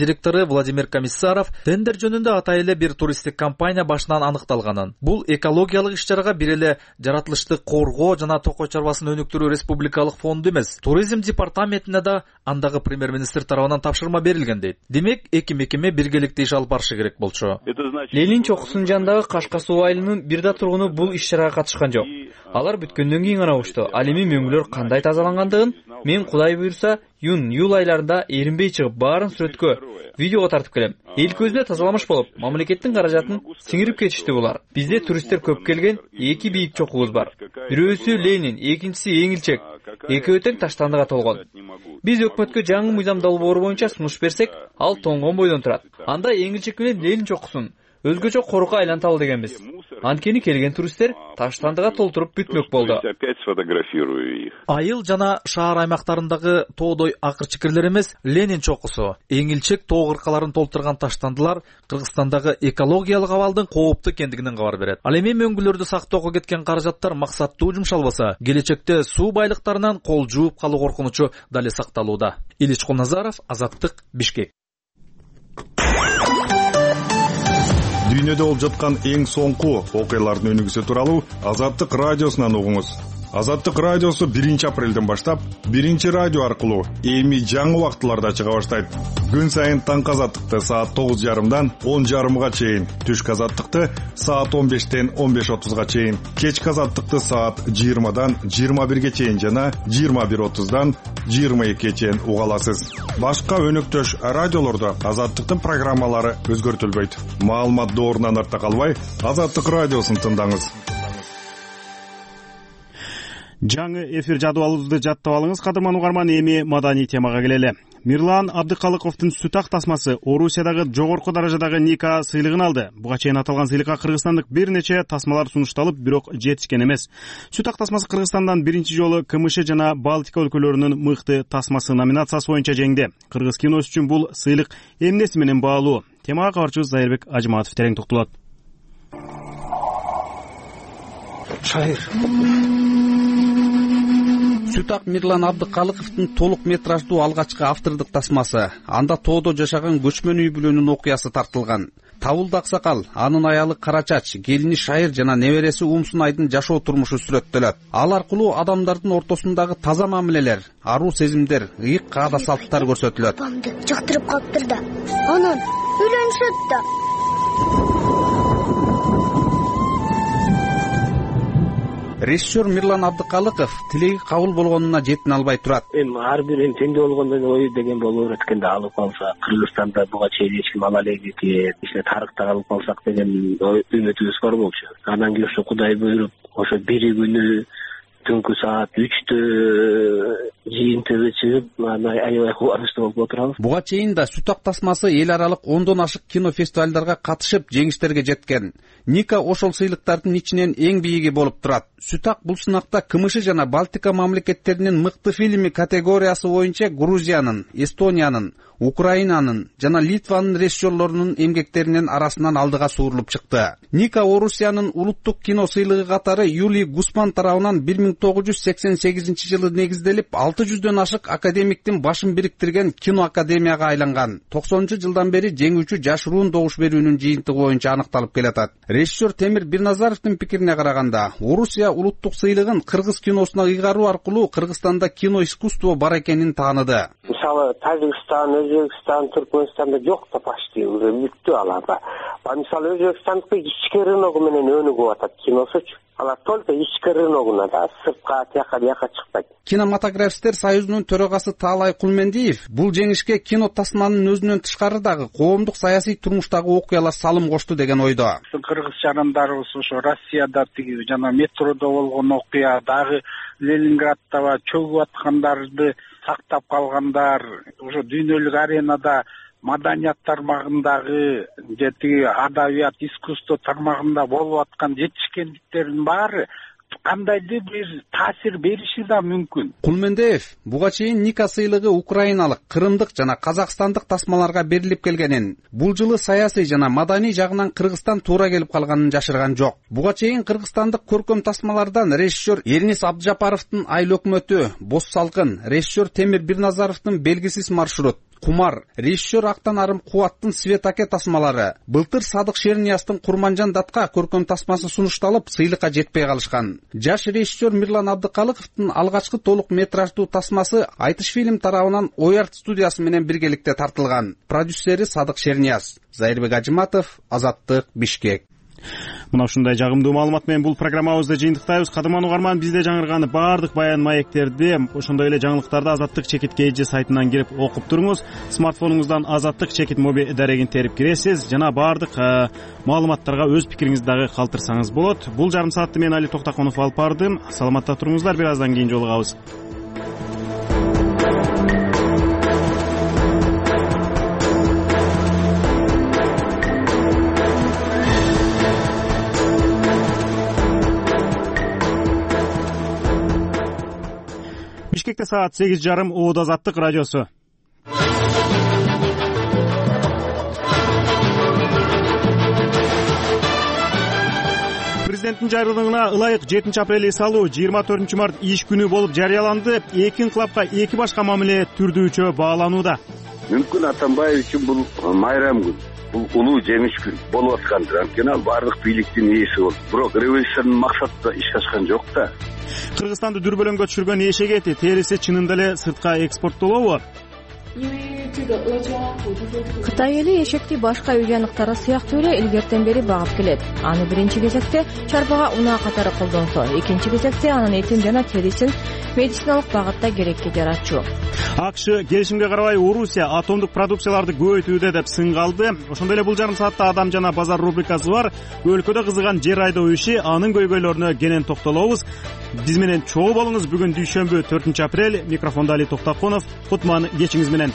директору Владимир Комиссаров тендер жөнүндө ата эле бир туристтик компания башынан аныкталганын, бул экологиялык иш-чарага бир эле жаратылышты коргоо жана токой чарбасын өнүктүрүү республикалык фонду эмес, туризм департаментине да андагы премьер-министр тарабынан тапшырма берилген дейт. Демек, эки мекеме биргеликте иш алып барышы керек болчу. Ленин чокусунун жанындагы Кашка суу айылынын бир да тургуну бул иш-чарага катышкан жок. Алар бүткөндөн кийин гана укту. Ал эми мөңгүлөр кандай тазалангандыгын мен Кудай буйрса июнь-июль айларында эринбей чыгып баарын сүрөткө, видеого тартып келем. Эл көзүнө тазаламыш болуп, мамлекеттин каражатын сиңирип кетишти булар. Бизде туристтер көп келген, эки бийик чокугубуз бар. Бирөөсү Ленин, экинчиси Эңилчек. Экөө тең таштандыга толгон. Биз өкмөткө жаңы мыйзам долбоору боюнча сунуш берсек, ал тоңгон бойдон турат. Анда Эңилчек менен Ленин чокусун өзгөчө корукка айлантабыл дегенбиз. Анткени келген туристтер таштандыга толтуруп бүтмөк болду. Айыл жана шаар аймактарындагы тоодой акыр-чикирлер эмес, Ленин чокусу, Эңилчек тоо кыркаларын толтурган таштандылар Кыргызстандагы экологиялык абалдын кооптуу экендигинен кабар берет. Ал эми мөңгүлөрдү сактоого кеткен каражаттар максаттуу жумшалбаса, келечекте суу байлыктарынан кол жууп калуу коркунучу дали сакталууда. Илич Кулназаров, Азаттык, Бишкек. Дүйнөдө болуп жаткан эң соңку окуялардын өнүгүүсү тууралуу Азаттык радиосунан угуңуз. Азаттык радиосу 1 апрелден баштап 1 радио аркылуу эми жаңы убактыларда чыга баштайт. Күн сайын таңкы азаттыкты саат 9:30дан 10:30га чейин, түшкү азаттыкты саат 15-тен 15:30га чейин, кечки азаттыкты саат 20-дан 21-ге чейин жана 21:30дан 22-ге чейин уга аласыз. Башка өнөктөш радиолордо азаттыктын программалары өзгөртүлбөйт. Маалымат доорунан артта калбай, Азаттык радиосун тыңдаңыз. Жаңы эфир жадыбалыбызды жаттап алыңыз, кадырман угарман. Эми маданий темага келели. Мирлан Абдыкалыковдун Сүтак тасмасы Орусиядагы жогорку даражадагы Ника сыйлыгын алды. Буга чейин аталган сыйлыкка кыргызстандык бир нече тасмалар сунушталып, бирок жетишкен эмес. Сүтак тасмасы Кыргызстандан биринчи жолу КМШ жана Балтика өлкөлөрүнүн мыкты тасмасы номинациясы боюнча жеңди. Кыргыз киносы үчүн бул сыйлык эмнеси менен баалуу? Темага кабарчыбыз Зайырбек Ажыматов терең токтолот. Шайыр. Сүтак Мирлан Абдыкалыковдун толук метраждуу алгачкы автордук тасмасы. Анда тоодо жашаган көчмөн үй бүлөнүн окуясы тартылган. Табылды аксакал, анын аялы Карачач, келини Шайыр жана небереси Умсунайдын жашоо турмушу сүрөттөлөт. Ал аркылуу адамдардын ортосундагы таза мамилелер, аруу сезимдер, ыйык каада салттар көрсөтүлөт. Жактырып калыптыр да. Анан үйлөнүшөт да. Режиссер Мирлан Абдыкалыков тилеги кабыл болгонуна жетін албай турат. Ар бир теңдүү болгондон ой деген болуп өткөндө алып калса, Кыргызстанда буга чейин эч ким ала элек экен, тарыхта алып калсак деген үмүтүбүз бар болчу. Анан кийин ошо Кудай буйруп, ошо бири күнү түнкү саат 3-тө жыйынтыгы чыгып, аябай кубанычтуу болуп отурабыз. Буга чейин да Сүтак тасмасы эл аралык 10дон ашык кинофестивалдарга катышып, жеңиштерге жеткен. Ника ошол сыйлыктардын ичинен эң бийиги болуп турат. Сүтак бул сынакта КМШ жана Балтика мамлекеттеринин мыкты фильми категориясы боюнча Грузиянын, Эстониянын, Украинанын жана Литванын режиссерлорунун эмгектеринин арасынан алдыга суурулуп чыкты. Ника Орусиянын улуттук кино сыйлыгы катары Юлий Гусман тарабынан 1988-жылы негизделип, 600дөн ашык академиктин башын бириктирген кино академияга айланган. 90-жылдан бери жеңүүчү жашыруун добуш берүүнүн жыйынтыгы боюнча аныкталып келатат. Режиссер Темир Бирназаровдун пикирине караганда, Орусия улуттук сыйлыгын кыргыз киносуна ыйгаруу аркылуу Кыргызстанда кино искусство бар экенин тааныды. Мисалы Тажикстан, Өзбекстан, Түркмөнстанда жок да почти уже бүттү аларда. Мисалы Өзбекстандыкы ички рыногу менен өнүгүп атат киносучу. Алар только ички рыногуна да, сыртка, тияка чыкпайт. Кинематографисттер союзунун төрагасы Таалай Кулмендиев бул жеңишке кино тасманын өзүнөн тышкарыдагы коомдук саясий турмуштагы окуялар салым кошту деген ойдо. Кыргыз жарандарыбыз ошо Россияда тиги жана метродо болгон окуя, дагы Ленинградда чөгүп аткандарды сактап калгандар, ошо дүйнөлүк аренада маданият тармагындагы же тиги адабият, искусство тармагында болуп аткан жетишкендиктердин баары кандайдыр бир таасир бериши да мүмкүн. Кулмендиев буга чейин Ника сыйлыгы украиналык, кырымдык жана казакстандык тасмаларга берилип келгенин, бул жылы саясий жана маданий жагынан Кыргызстан туура келип калганын жашырган жок. Буга чейин кыргызстандык көркөм тасмалардан режиссер Эрнис Абджапаровдун Айыл өкмөтү, Боз салкын, режиссер Темир Бирназаровдун Белгисиз маршрут, кумар, режиссер Актанарым Кубаттын Светаке тасмалары. Былтыр Садык Шерниястын Курманжан датка көркөм тасмасы сунушталып, сыйлыкка жетпей калышкан. Жаш режиссер Мирлан Абдыкалыковдун алгачкы толук метраждуу тасмасы Айтыш фильм тарабынан Оярт студиясы менен биргеликте тартылган. Продюсери Садык Шернияз. Зайырбек Ажыматов, Азаттык, Бишкек. Мына ушундай жагымдуу маалымат менен бул программабызды жыйынтыктайбыз. Кадырман угарман, бизде жаңырган баардык баян маектерди, ошондой эле жаңылыктарды Азаттык чекит KG сайтынан кирип окуп туруңуз. Смартфонуңуздан Азаттык чекит моби дарегин терип киресиз жана баардык маалыматтарга өз пикириңизди дагы калтырсаңыз болот. Бул жарым саатты мен Али Токтаконов алып бардым. Саламатта туруңуздар, бир аздан кийин жолугабыз. Бишкекте саат 8:30. Оод Азаттык радиосу. Президенттин жайрылыгына ылайык 7 апрель эс алуу 24 март иш күнү болуп жарыяланды. Эки инкылапка эки башка мамиле түрдүүчө бааланууда. Мүмкүн Атамбаев үчүн бул майрам күн, бул улуу жемиш күн болуп аткандыр. Анткени ал баардык бийликтин ээси болду. Бирок революциянын максаты ишке ашкан жок да. Кыргызстанды дүрбөлөңгө түшүргөн эшеги териси чынында эле сыртка экспорттолобу? Кытай эли эшекти башка үй жаныктары сыяктуу эле илгертен бери багып келет. Аны биринчи кезекте чарбага унаа катары колдонсо, экинчи кезекте анын этин жана терисин медициналык багытта керекке жаратчу. АКШ келишимге карабай Орусия атомдук продукцияларды көбөйтүүдө деп сынгалды. Ошондой эле бул жарым саатта Адам жана базар рубрикасы бар. Өлкөдө кызыган жер айдоо иши, анын көйгөйлөрүнө кенен токтолобуз. Биз менен чогуу болуңуз. Бүгүн дүйшөмбү 4 апрель. Микрофондо Али Токтаконов. Кутман кечиңиз менен.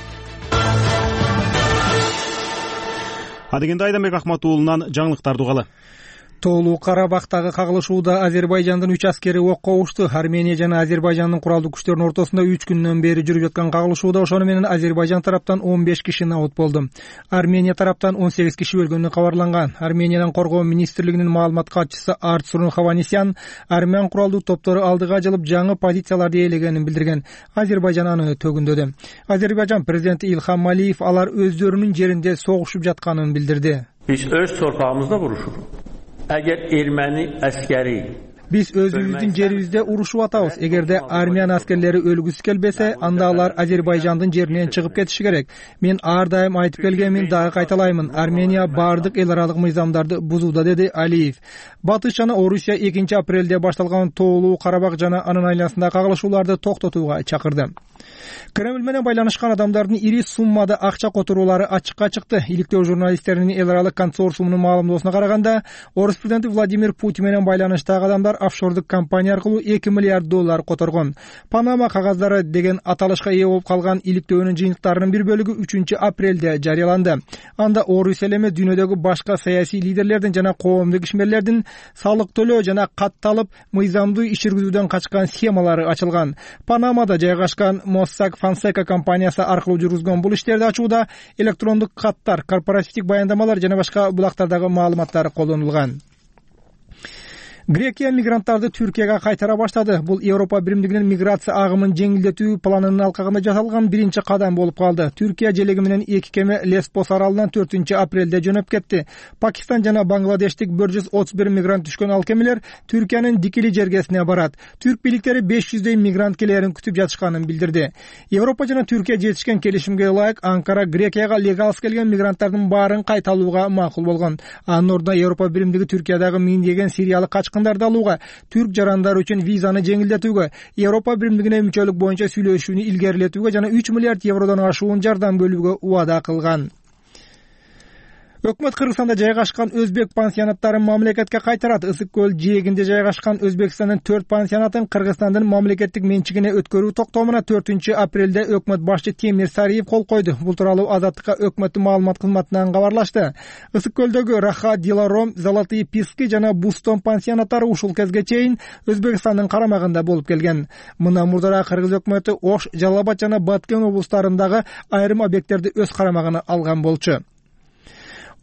Адегенде Айданбек Ахматуулунан жаңылыктарды угалы. Тоолуу Карабактагы кагылышууда Азербайжандын 3 аскери окко ушту. Армения жана Азербайжандын куралдуу күчтөрүнүн ортосунда 3 күндөн бери жүрүп жаткан кагылышууда ошону менен Азербайжан тараптан 15 киши набут болду. Армения тараптан 18 киши өлгөнү кабарланган. Армениянын коргоо министрлигинин маалымат катчысы Артсурун Хаванисян армян куралдуу топтору алдыга жылып жаңы позицияларды ээлегенин билдирген. Азербайжан аны төгүндөдү. Азербайжан президенти Илхам Алиев алар өздөрүнүн жеринде согушуп жатканын билдирди. Биз өз торпагыбызда урушурбуз. Eğer Ermeni askeri Биз өзүбүздүн жерибизде урушуп атабыз. Эгерде армян аскерлери өлгүсү келбесе, анда алар Азербайжандын жеринен чыгып кетиши керек. Мен ар дайым айтып келгенмин, дагы кайталаймын. Армения баардык эл аралык мыйзамдарды бузууда, деди Алиев. Батыш жана Орусия 2 апрелде башталган Тоолуу Карабак жана анын айланасындагы кагылышууларды токтотууга чакырды. Кремль менен байланышкан адамдардын ири суммада акча которуулары ачыкка чыкты. Иликтөө журналисттеринин эл аралык консорциумунун маалымдоосуна караганда, Орус президенти Владимир Путин менен байланыштагы адамдар офшордук компания аркылуу $2 миллиард которгон. Панама кагаздары деген аталышка ээ болуп калган иликтөөнүн жыйынтыктарынын бир бөлүгү 3 апрелде жарыяланды. Анда Орусия эми дүйнөдөгү башка саясий лидерлердин жана коомдук ишмерлердин салык төлөө жана катталып мыйзамдуу иш жүргүзүүдөн качкан схемалары ачылган. Панамада жайгашкан Mossack Fonseca компаниясы аркылуу жүргүзгөн бул иштерди ачууда электрондук каттар, корпоративдик баяндамалар жана башка булактардагы маалыматтар колдонулган. Грекия мигранттарды Түркияга кайтара баштады. Бул Европа биримдигинин миграция агымын жеңилдетүү планынын алкагында жасалган биринчи кадам болуп калды. Түркия желеги менен 2 кеме Лесбос аралынан 4 апрелде жөнөп кетти. Пакистан жана Бангладештик 131 мигрант түшкөн ал кемелер Түркиянын Дикили жергесине барат. Түрк бийликтери 500 мигрант келерин күтүп жатышканын билдирди. Европа жана Түркия жетишкен келишимге ылайык Анкара Грекияга легалсыз келген мигранттардын баарын кайталууга макул болгон. Анын ордуна Европа биримдиги Түркиядагы миңдеген сириялык качкындарды алууга, түрк жарандары үчүн визаны жеңилдетүүгө, Европа биримдигине мүчөлүк боюнча сүйлөшүүнү илгерилетүүгө жана 3 миллиард евродон ашуун жардам бөлүүгө убада кылган. Өкмөт Кыргызстанда жайгашкан өзбек пансионаттарын мамлекетке кайтарат. Ысык көл жээгинде жайгашкан Өзбекстандын 4 пансионатын Кыргызстандын мамлекеттик менчигине өткөрүү токтомуна 4 апрелде өкмөт башчы Темир Сариев кол койду. Бул тууралуу Азаттыкка өкмөттүн маалымат кызматынан кабарлашты. Ысык көлдөгү Раха, Диларом, Золотые Пески жана Бустон пансионаттары ушул кезге чейин Өзбекстандын карамагында болуп келген. Мына мурдара Кыргыз өкмөтү Ош, Жалал Абад жана Баткен облустарындагы айрым объекттерди өз карамагына алган болчу.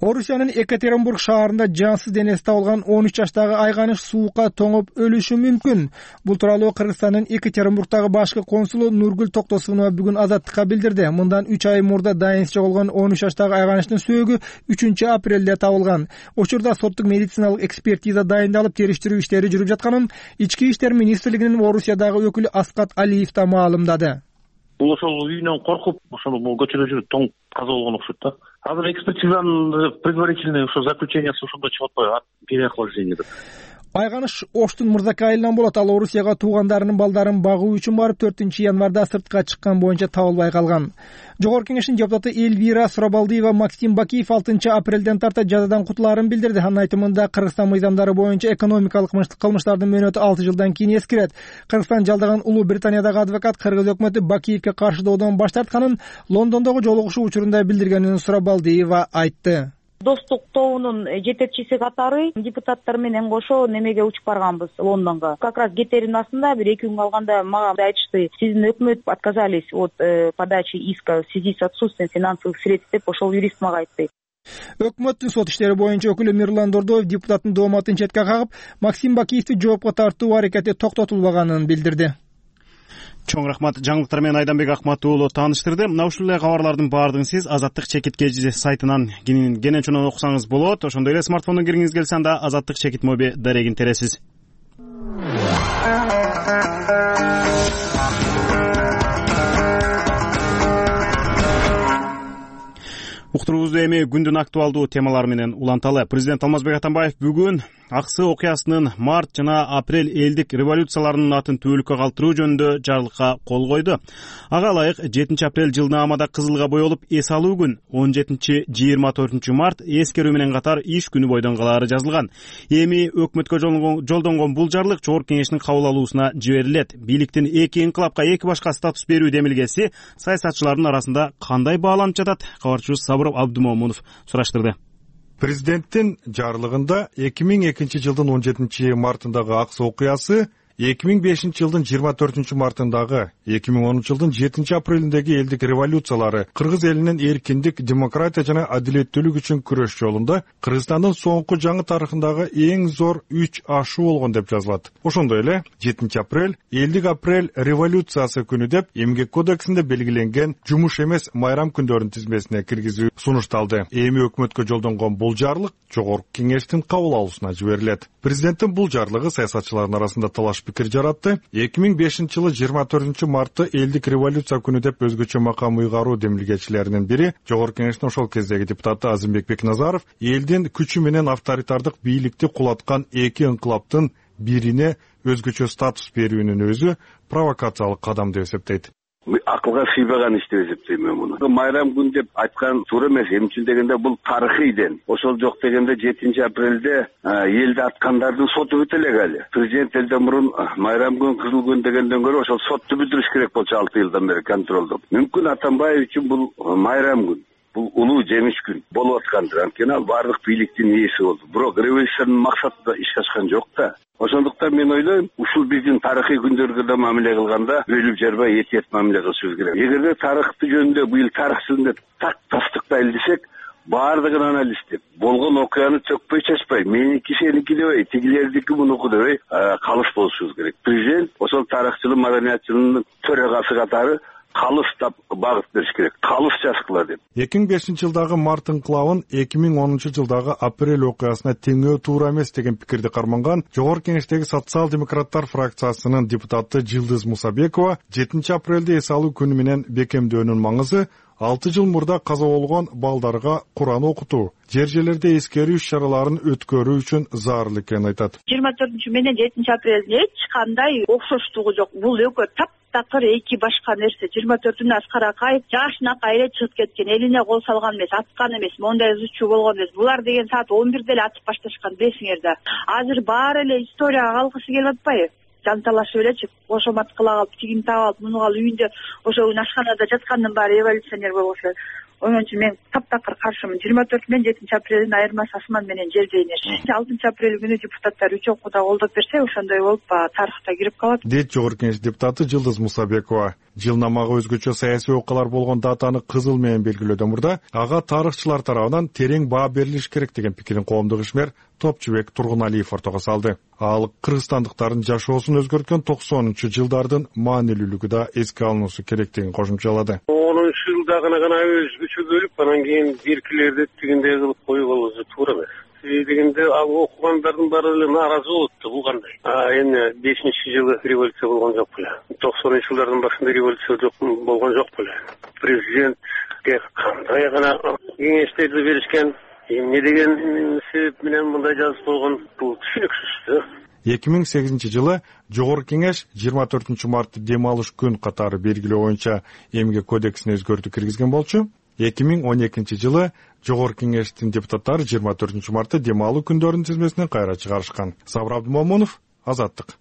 Орусиянын Екатеринбург шаарында жансыз денеси табылган 13 жаштагы айганыш суукка тоңуп өлүшү мүмкүн. Бул тууралуу Кыргызстандын Екатеринбургдагы башкы консулу Нургүл Токтосунова бүгүн Азаттыкка билдирди. Мындан 3 ай мурда дайынсыз жоголгон 13 жаштагы айганыштын сөөгү 3 апрелде табылган. Учурда соттук медициналык экспертиза дайындалып, териштирүү иштери жүрүп жатканын Ички иштер министрлигинин Орусиядагы өкүлү Аскат Алиев да маалымдады. Бул ошол үйүнөн коркуп, ошол көчөдө жүрүп тоңуп каза болгон окшойт да. Азыр экспертизанын предварительный ошо заключениясы ошондо чыгып атпайбы? Переохлаждение деп. Айганыш Оштун мырзакайылынан болот. Ал Орусияга туугандарынын балдарын багуу үчүн барып 4-январда сыртка чыккан боюнча табылбай калган. Жогорку кеңештин депутаты Эльвира Сурабалдиева Максим Бакиев 6-апрелден тарта жазадан кутулаарын билдирди. Анын айтымында Кыргызстан мыйзамдары боюнча экономикалык кылмыштардын мөөнөтү 6 жылдан кийин эскирет. Кыргызстан жалдаган Улуу Британиядагы адвокат Кыргыз өкмөтү Бакиевке каршы доодон баш тартканын Лондондогу жолугушуу учурунда билдиргенин Сурабалдиева айтты. Достук тобунун жетекчиси катары депутаттар менен кошо немеге учуп барганбыз Лондонго. Как раз кетерин астында 1-2 күн калганда мага айтышты, сиздин өкмөт отказались от подачи иска в связи с отсутствием финансовых средств деп ошол юрист мага айтты. Өкмөттүн сот иштери боюнча өкүлү Мирлан Дордоев депутаттын дооматын четке кагып, Максим Бакиевди жоопко тартуу аракети токтотулбаганын билдирди. Чоң рахмат. Жаңылыктар менен Айданбек Акмат уулу тааныштырды. Мына ушул эле кабарлардын баардыгын сиз Азаттык чекит кежи сайтынан кенен чоңон окусаңыз болот. Ошондой эле смартфондон кириңиз келсе анда Азаттык чекит моби дарегин тересиз. Уктуруубузду эми күндүн актуалдуу темалары менен уланталы. Президент Алмазбек Атамбаев бүгүн Аксы окуясынын март жана апрель элдик революцияларынын атын түбөлүккө калтыруу жөнүндө жарлыкка кол койду. Ага ылайык 7 апрель жылнаамада кызылга боелуп эс алуу күн, 17-24 март эскерүү менен катар иш күнү бойдон калаары жазылган. Эми өкмөткө жолдонгон бул жарлык Жогорку Кеңештин кабыл алуусуна жиберилет. Бийликтин эки инкылапка эки башка статус берүү демилгеси саясатчылардын арасында кандай бааланып жатат? Кабарчыбыз Сабыр Абдумомунов сураштырды. Президенттин жарлыгында 2002 жылдын 17 мартындагы Аксы окуясы, 2005 жылдын 24 мартындагы, 2010 жылдын 7 апрелиндеги элдик революциялары Кыргыз элинин эркиндик, демократия жана адилеттүүлүк үчүн күрөш жолунда Кыргызстандын соңку жаңы тарыхындагы эң зор 3 ашу болгон деп жазылат. Ошондой эле 7 апрель элдик апрель революциясы күнү деп Эмгек кодексинде белгиленген жумуш эмес майрам күндөрүнүн тизмесине киргизүү сунушталды. Эми өкмөткө жолдонгон бул жарлык Жогорку Кеңештин кабыл алуусуна жиберилет. Президенттин бул жарлыгы саясатчылардын арасында талаш пикир жаратты. 2005 жылы 24 мартты элдик революция күнү деп өзгөчө макам уйгаруу демилгечилеринин бири Жогорку Кеңештин ошол кездеги депутаты Азимбек Бекназаров элдин күчү менен авторитардык бийликти кулаткан эки инкылаптын бирине өзгөчө статус берүүнүн өзү провокациялык кадам деп эсептейт. Акылга сыйбаган иш деп эсептейм мен муну. Майрам күн деп айткан туура эмес. Эмне үчүн дегенде бул тарыхый ден. Ошол жок дегенде 7 апрелде элди аткандардын соту бүтө элек али. Президент элден мурун майрам күн, кызыл күн дегенден көрө ошол сотту бүтүрүш керек болчу 6 жылдан бери контролдоп. Мүмкүн Атамбаев үчүн бул майрам күн. Бул улуу жемиш күн болуп аткандыр. Анткени ал бардык бийликтин ээси болду. Бирок революциянын максаты ишке ашкан жок да. Ошондуктан мен ойлойм, ушул биздин тарыхый күндөргө да мамиле кылганда бөлүп жарбай этиет мамиле кылышыбыз керек. Эгерде тарыхты жөнүндө быйыл тарых жөнүндө так тастыктайлы десек, баардыгын анализдеп, болгон окуяны чөкпөй чачпай, меники сеники дебей, тигилердики мунуку дебей калыс болушубуз керек. Президент ошол тарыхчылык маданиятчылыгынын төрагасы катары калыстап багыт бериш керек. Калыс жаскыла деп. 2005 жылдагы март инкылабын 2010 жылдагы апрель окуясына теңөө туура эмес деген пикирди карманган Жогорку Кеңештеги социал-демократтар фракциясынын депутаты Жылдыз Мусабекова 7 апрелде эс алуу күнү менен бекемдөөнүн маңызы 6 жыл мурда каза болгон балдарга Куран окутуу, жер-жерлерде эскерүү иш-чараларын өткөрүү үчүн зарыл экенин айтат. 24 менен 7 апрелде эч кандай окшоштугу жок. Бул экөө таптакыр эки башка нерсе. 24-күнү Аскар Акаев жашына кайра чыгып кеткен, элине кол салган эмес, аткан эмес, мондай ызычуу болгон эмес. Булар деген саат 11-де эле атып башташкан, билесиңер да. Азыр баары эле историяга калгысы келип атпайбы? жанталашып элечи кошомат кыла калып тигин таап алып муну алып үйүндө ошо ашканада жаткандын баары революционер болгусу. Ошон үчүн мен таптакыр каршымын. 24 менен 7 апрелдин айырмасы асман менен жер дейнеш. 6 апрель күнү депутаттар 3 окууда колдоп берсе, ошондой болуп тарыхта кирип калат. Дейт Жогорку Кеңеш депутаты Жылдыз Мусабекова. Жылнамага өзгөчө саясий окуялар болгон датаны кызыл менен белгилөөдөн мурда ага тарыхчылар тарабынан терең баа берилиш керек деген пикирин коомдук ишмер Топчубек Тургуналиев ортого салды. Ал кыргызстандыктардын жашоосун өзгөрткөн 90-жылдардын маанилүүлүгү да эске алынуусу керектигин кошумчалады. 10-жылда гана өзгөчө бөлүп, анан кийин биркилерди тигиндей кылып коюп туура эмес. Дегенде ал окугандардын баары эле нааразы болупту. Бул кандай? Эми 5-жылы революция болгон жок беле. 90-жылдардын башында революция болгон жок беле. Президентке кандай гана кеңештерди беришкен, эмне деген себеп менен мындай жазып койгон, бул түшүнүксүз. 2008-жылы Жогорку Кеңеш 24 мартты дем алыш күн катары белгилөө боюнча эмгек кодексине өзгөртүү киргизген болчу. 2012-жылы Жогорку Кеңештин депутаттары 24 мартта дем алуу күндөрүнүн тизмесинен кайра чыгарышкан. Сабыр Абдымомунов, Азаттык.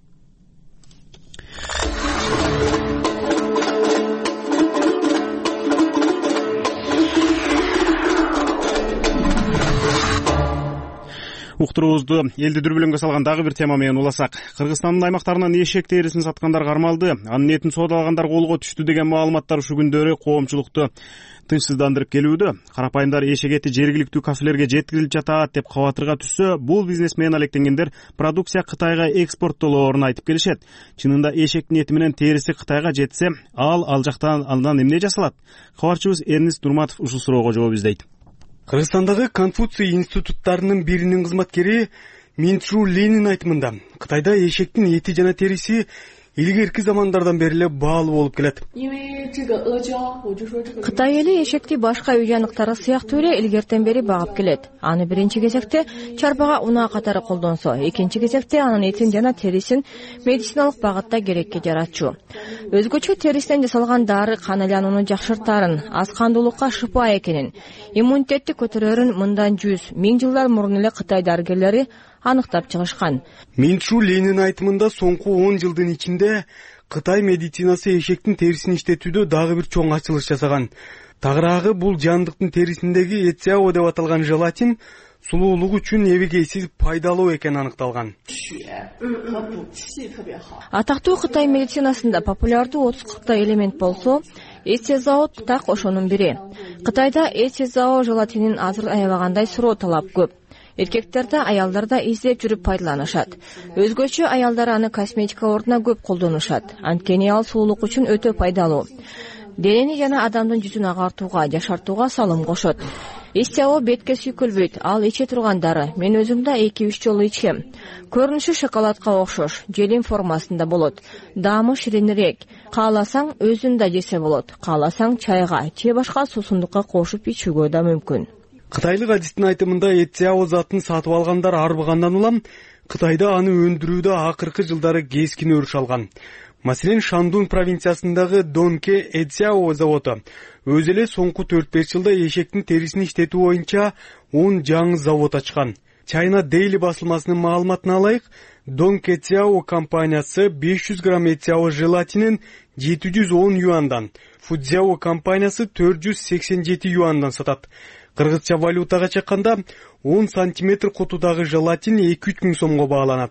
Уктуруубузду элди дүрбөлөңгө салган дагы бир тема менен уласак. Кыргызстандын аймактарынан эшек терисин саткандар кармалды. Анын этин соодалагандар колго түштү деген маалыматтар ушу күндөрү коомчулукту тынчсыздандырып келүүдө. Карапайымдар эшек эти жергиликтүү кафелерге жеткирилип жатат деп кабатырга түшсө, бул бизнесмен алектенгендер продукция Кытайга экспорттолоорун айтып келишет. Чынында эшектин эти менен териси Кытайга жетсе, ал жактан андан эмне жасалат? Кабарчыбыз Эрнест Нурматов ушул суроого жооп издейт. Кыргызстандагы Конфуций институттарынын биринин кызматкери Минчжу Ленин айтымында Кытайда эшектин эти жана териси илгерки замандардан бери эле баалуу болуп келет. Кытай эли эшекти башка үй жаныктары сыяктуу эле илгертен бери багып келет. Аны биринчи кезекте чарбага унаа катары колдонсо, экинчи кезекте анын этин жана терисин медициналык багытта керекке жаратчу. Өзгөчө терисинен жасалган дары кан айланууну жакшыртарын, аз кандуулукка шыпа экенин, иммунитетти көтөрөрүн мындан 100-1000 жылдар мурун эле Кытай дарыгерлери аныктап чыгышкан. Минчжу Ленин айтымында соңку 10 жылдын ичинде Кытай медицинасы эшектин терисин иштетүүдө дагы бир чоң ачылыш жасаган. Тагыраагы бул жандыктын терисиндеги эцяо деп аталган желатин сулуулук үчүн эбегейсиз пайдалуу экени аныкталган. Атактуу Кытай медицинасында популярдуу 30-40 элемент болсо, эцезао так ошонун бири. Кытайда эцезао желатинин азыр аябагандай суроо талап көп. Эркектерде, аялдарда издеп жүрүп пайдаланышат. Өзгөчө аялдар аны косметика ордуна көп колдонушат. Анткени ал сулуулук үчүн өтө пайдалуу. Денени жана адамдын жүзүн агартууга, жашартууга салым кошот. Эцяо бетке сүйкөлбөйт, ал иче турган дары. Мен өзүм да 2-3 жолу ичкем. Көрүнүшү шоколадка окшош, желим формасында болот. Даамы ширинирээк. Кааласаң өзүн да жесе болот. Кааласаң чайга, же башка суусундукка кошуп ичүүгө да мүмкүн. Кытайлык адистин айтымында эцяо затын сатып алгандар арбыгандан улам Кытайда аны өндүрүүдө акыркы жылдары кескин өрүш алган. Маселен, Шандун провинциясындагы Донке эцяо заводу өзү эле соңку 4-5 жылда эшектин терисин иштетүү боюнча 10 жаңы завод ачкан. China Daily басылмасынын маалыматына алайык, Донке эцяо компаниясы 500 грамм эцяо желатинин 710 юандан, Фудзяо компаниясы 487 юандан сатат. Кыргызча валютага чакканда 10 сантиметр кутудагы желатин 2-3 миң сомго бааланат.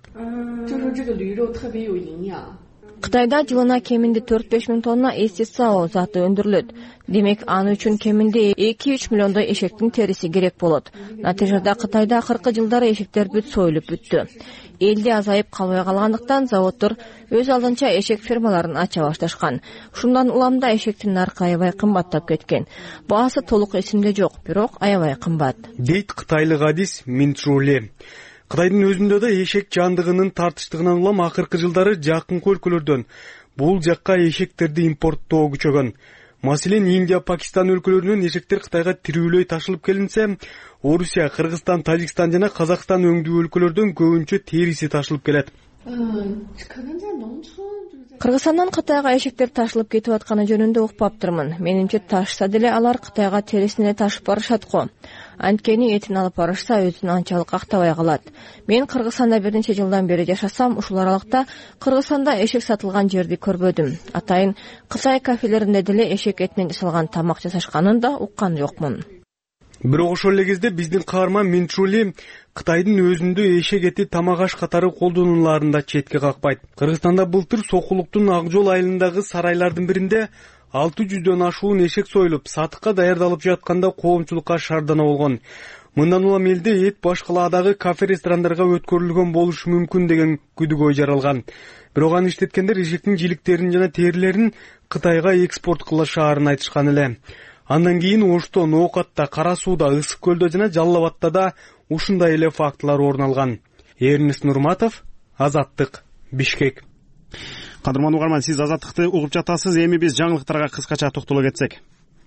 Кытайда жылына кеминде 4-5 миң тонна эцезао заты өндүрүлөт. Демек, аны үчүн кеминде 2-3 миллиондой эшектин териси керек болот. Натыйжада Кытайда акыркы жылдары эшектер бүт союлуп бүттү. Элде азайып калбай калгандыктан заводдор өз алдынча эшек фермаларын ача башташкан. Ушундан уламда эшектин наркы аябай кымбаттап кеткен. Баасы толук эсимде жок, бирок аябай кымбат. Дейт кытайлык адис Минчжу Ленин. Кытайдын өзүндө да эшек жандыгынын тартыштыгынан улам акыркы жылдары жакынкы өлкөлөрдөн бул жакка эшектерди импорттоо күчөгөн. Маселен, Индия, Пакистан өлкөлөрүнөн эшектер Кытайга тирүүлөй ташылып келинсе, Орусия, Кыргызстан, Тажикстан жана Казакстан өңдүү өлкөлөрдөн көбүнчө териси ташылып келет. Кыргызстандан Кытайга эшектер ташылып кетип атканы жөнүндө укпаптырмын. Менимче ташса деле алар Кытайга терисине ташып барышат го. Анткени этин алып барышса өзүн анчалык актабай калат. Мен Кыргызстанда бир нече жылдан бери жашасам, ушул аралыкта Кыргызстанда эшек сатылган жерди көрбөдүм. Атайын Кытай кафелеринде деле эшек этинен жасалган тамак жасашканын да уккан жокмун. Бирок ошол эле кезде биздин каарман Минчули Кытайдын өзүндө эшек эти тамак аш катары колдонуларын да четке какпайт. Кыргызстанда былтыр Сокулуктун Ак жол айылындагы сарайлардын биринде 600дөн ашуун эшек союлуп, сатыкка даярдалып жатканда коомчулукка шаардана болгон. Мындан улам элде эт башкаладагы кафе-ресторандарга өткөрүлгөн болушу мүмкүн деген күдүгөй жаралган. Бирок аны иштеткендер эшектин жиликтерин жана терилерин Кытайга экспорт кылышаарын айтышкан эле. Андан кийин Ошто, Ноокатта, Кара Сууда, Ысык көлдө жана Жалал Абадта да ушундай эле фактылар орун алган. Эрнис Нурматов, Азаттык, Бишкек. Кадырман угарман, сиз Азаттыкты угуп жатасыз. Эми биз жаңылыктарга кыскача токтоло кетсек.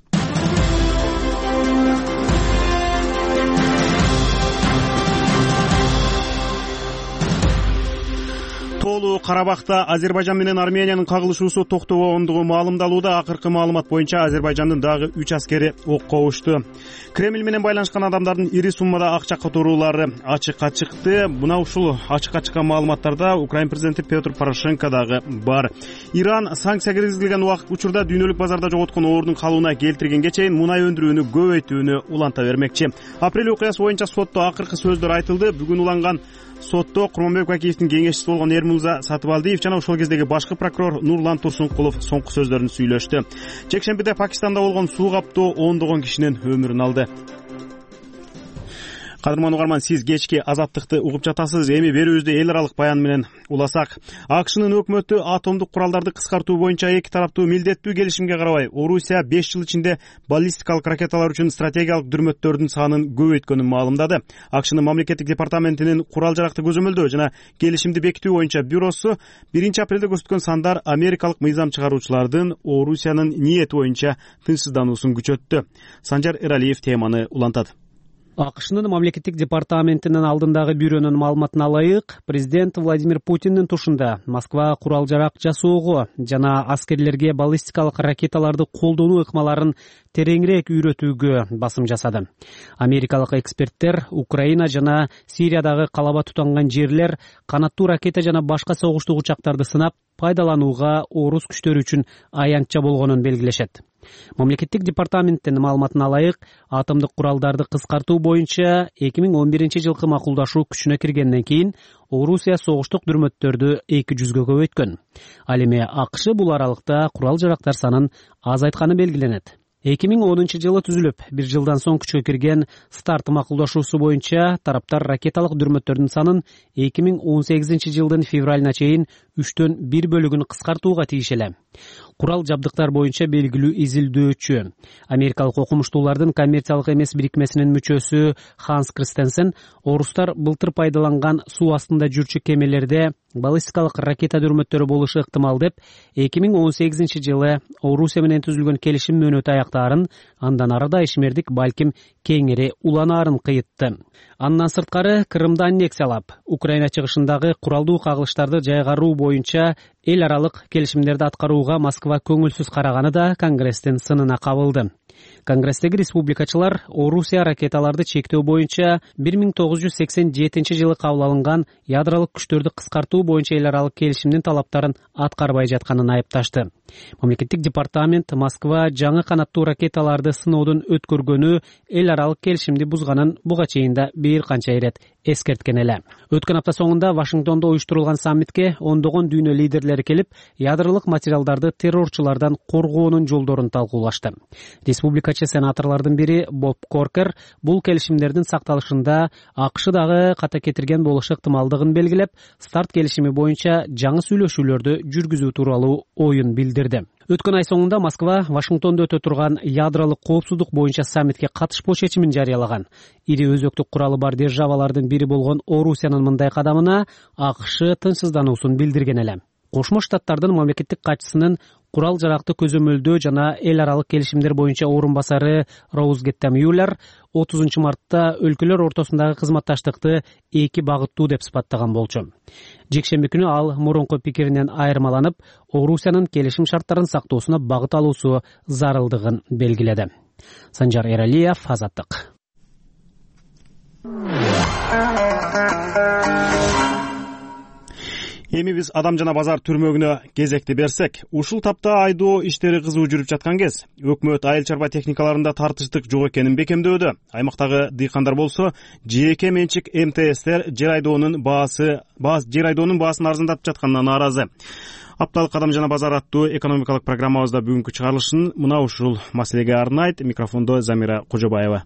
Тоолуу Карабахта Азербайжан менен Армениянын кагылышуусу токтогондугу маалымдалууда. Акыркы маалымат боюнча Азербайжандын дагы 3 аскери окко ушту. Кремль менен байланышкан адамдардын ири суммада акча которуулары ачыкка чыкты. Мына ушул ачыкка чыккан маалыматтарда Украина президенти Петр Порошенко дагы бар. Иран санкция киргизилген учурда дүйнөлүк базарда жоготкон оордун калыбына келтиргенге чейин мунай өндүрүүнү көбөйтүүнү уланта бермекчи. Апрель окуясы боюнча сотто акыркы сөздөр айтылды. Бүгүн уланган сотто Курманбек Бакиевдин кеңешчиси болгон Эрмурза Сатыбалдиев жана ошол кездеги башкы прокурор Нурлан Турсункулов соңку сөздөрүн сүйлөштү. Жекшембиде Пакистанда болгон суу каптоо ондогон кишинин өмүрүн алды. Кадырман угарман, сиз кечки Азаттыкты угуп жатасыз. Эми берүүбүздү эл аралык баян менен уласак. АКШнын өкмөтү атомдук куралдарды кыскартуу боюнча эки тараптуу милдеттүү келишимге карабай, Орусия 5 жыл ичинде баллистикалык ракеталар үчүн стратегиялык дүрмөттөрдүн санын көбөйткөнүн маалымдады. АКШнын мамлекеттик департаментинин курал жаракты көзөмөлдөө жана келишимди бекитүү боюнча бюросу 1 апрелде көрсөткөн сандар америкалык мыйзам чыгаруучулардын Орусиянын ниети боюнча тынчсыздануусун күчөттү. Санжар Эралиев теманы улантат. АКШнын мамлекеттик департаментинин алдындагы бюронун маалыматына ылайык, президент Владимир Путиндин тушунда Москва курал жарак жасоого жана аскерлерге баллистикалык ракеталарды колдонуу ыкмаларын тереңирээк үйрөтүүгө басым жасады. Америкалык эксперттер Украина жана Сириядагы калаба тутанган жерлер канаттуу ракета жана башка согуштук учактарды сынап пайдаланууга орус күчтөрү үчүн аянтча болгонун белгилешет. Мамлекеттик департаменттин маалыматына ылайык, атомдук куралдарды кыскартуу боюнча 2011-жылкы макулдашуу күчүнө киргенден кийин Орусия согуштук дүрмөттөрдү 200гө көбөйткөн. Ал эми АКШ бул аралыкта курал жарактар санын азайтканы белгиленет. 2010-жылы түзүлүп, 1 жылдан соң күчкө кирген старт макулдашуусу боюнча тараптар ракеталык дүрмөттөрдүн санын 2018-жылдын февралына чейин 3төн 1 бөлүгүн кыскартууга тийишеле. Курал жабдыктар боюнча белгилүү изилдөөчү, америкалык окумуштуулардын коммерциялык эмес бирикмесинин мүчөсү Ханс Кристенсен орустар былтыр пайдаланган суу астында жүрчү кемелерде баллистикалык ракета дүрмөттөрү болушу ыктымал деп 2018-жылы Орусия менен түзүлгөн келишим мөөнөтү аяктаарын, андан ары да ишмердик балким кеңири уланаарын кыйытты. Андан сырткары Крымды аннексиялап, Украина чыгышындагы куралдуу кагылыштарды жайгаруу боюнча эл аралык келишимдерди аткарууга Москва көңүлсүз караганы да Конгресстин сынына кабылды. Конгресстеги республикачылар Орусия ракеталарды чектөө боюнча 1987-жылы кабыл алынган ядролук күчтөрдү кыскартуу боюнча эл аралык келишимдин талаптарын аткарбай жатканын айыпташты. Мамлекеттик департамент Москва жаңы канаттуу ракеталарды сыноодон өткөргөнү эл аралык келишимди бузганын буга чейин да бир канча ирет эскерткен эле. Өткөн апта соңунда Вашингтондо уюштурулган саммитке ондогон дүйнө лидерлери келип, ядролук материалдарды террорчулардан коргоонун жолдорун талкуулашты. Республикачы сенаторлордун бири Боб Коркер бул келишимдердин сакталышында АКШ дагы ката кетирген болушу ыктымалдыгын белгилеп, старт келишими боюнча жаңы сүйлөшүүлөрдү жүргүзүү тууралуу оюн билдирди. Өткөн ай соңунда Москва Вашингтондо өтө турган ядролук коопсуздук боюнча саммитке катышпоо чечимин жарыялаган. Ири өзөктүк куралы бар державалардын бири болгон Орусиянын мындай кадамына АКШ тынчсыздануусун билдирген эле. Кошмо Штаттардын мамлекеттик катчысынын курал жаракты көзөмөлдөө жана эл аралык келишимдер боюнча орун басары Роуз Геттам Юллер 30 мартта өлкөлөр ортосундагы кызматташтыкты эки багыттуу деп сыпаттаган болчу. Жекшемби күнү ал мурунку пикиринен айырмаланып, Орусиянын келишим шарттарын сактоосуна багыт алуусу зарылдыгын белгиледи. Санжар Эралиев, Азаттык. Эми биз Адам жана базар түрмөгүнө кезекти берсек, ушул тапта айдоо иштери кызуу жүрүп жаткан кез өкмөт айыл чарба техникаларында тартыштык жок экенин бекемдөөдө. Аймактагы дыйкандар болсо, жеке менчик МТСтер жер айдоонун баасын арзандатып жатканына нааразы. Апталык Адам жана базар аттуу экономикалык программабызда бүгүнкү чыгарылышын мына ушул маселеге арнайт. Микрофондо Замира Кожобаева.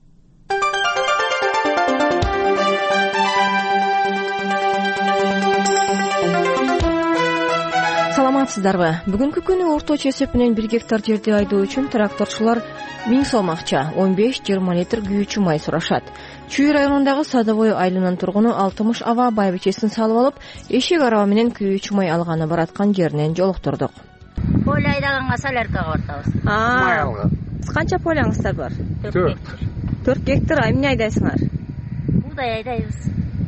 Саламатсыздарбы? Бүгүнкү күнү орточо эсеп менен 1 гектар жерди айдоо үчүн тракторчулар 1000 сом акча, 15-20 литр күйүүчү май сурашат. Чүй районундагы Садовой айылынын тургуну 60 аба байбичесин салып алып, эшик араба менен күйүүчү май алганы бараткан жеринен жолуктурдук. Поле айдаганга соляркага бартабыз. Май алган. Канча полеңиздер бар? 4 гектар. Эмне айдайсыңар? Буудай айдайбыз.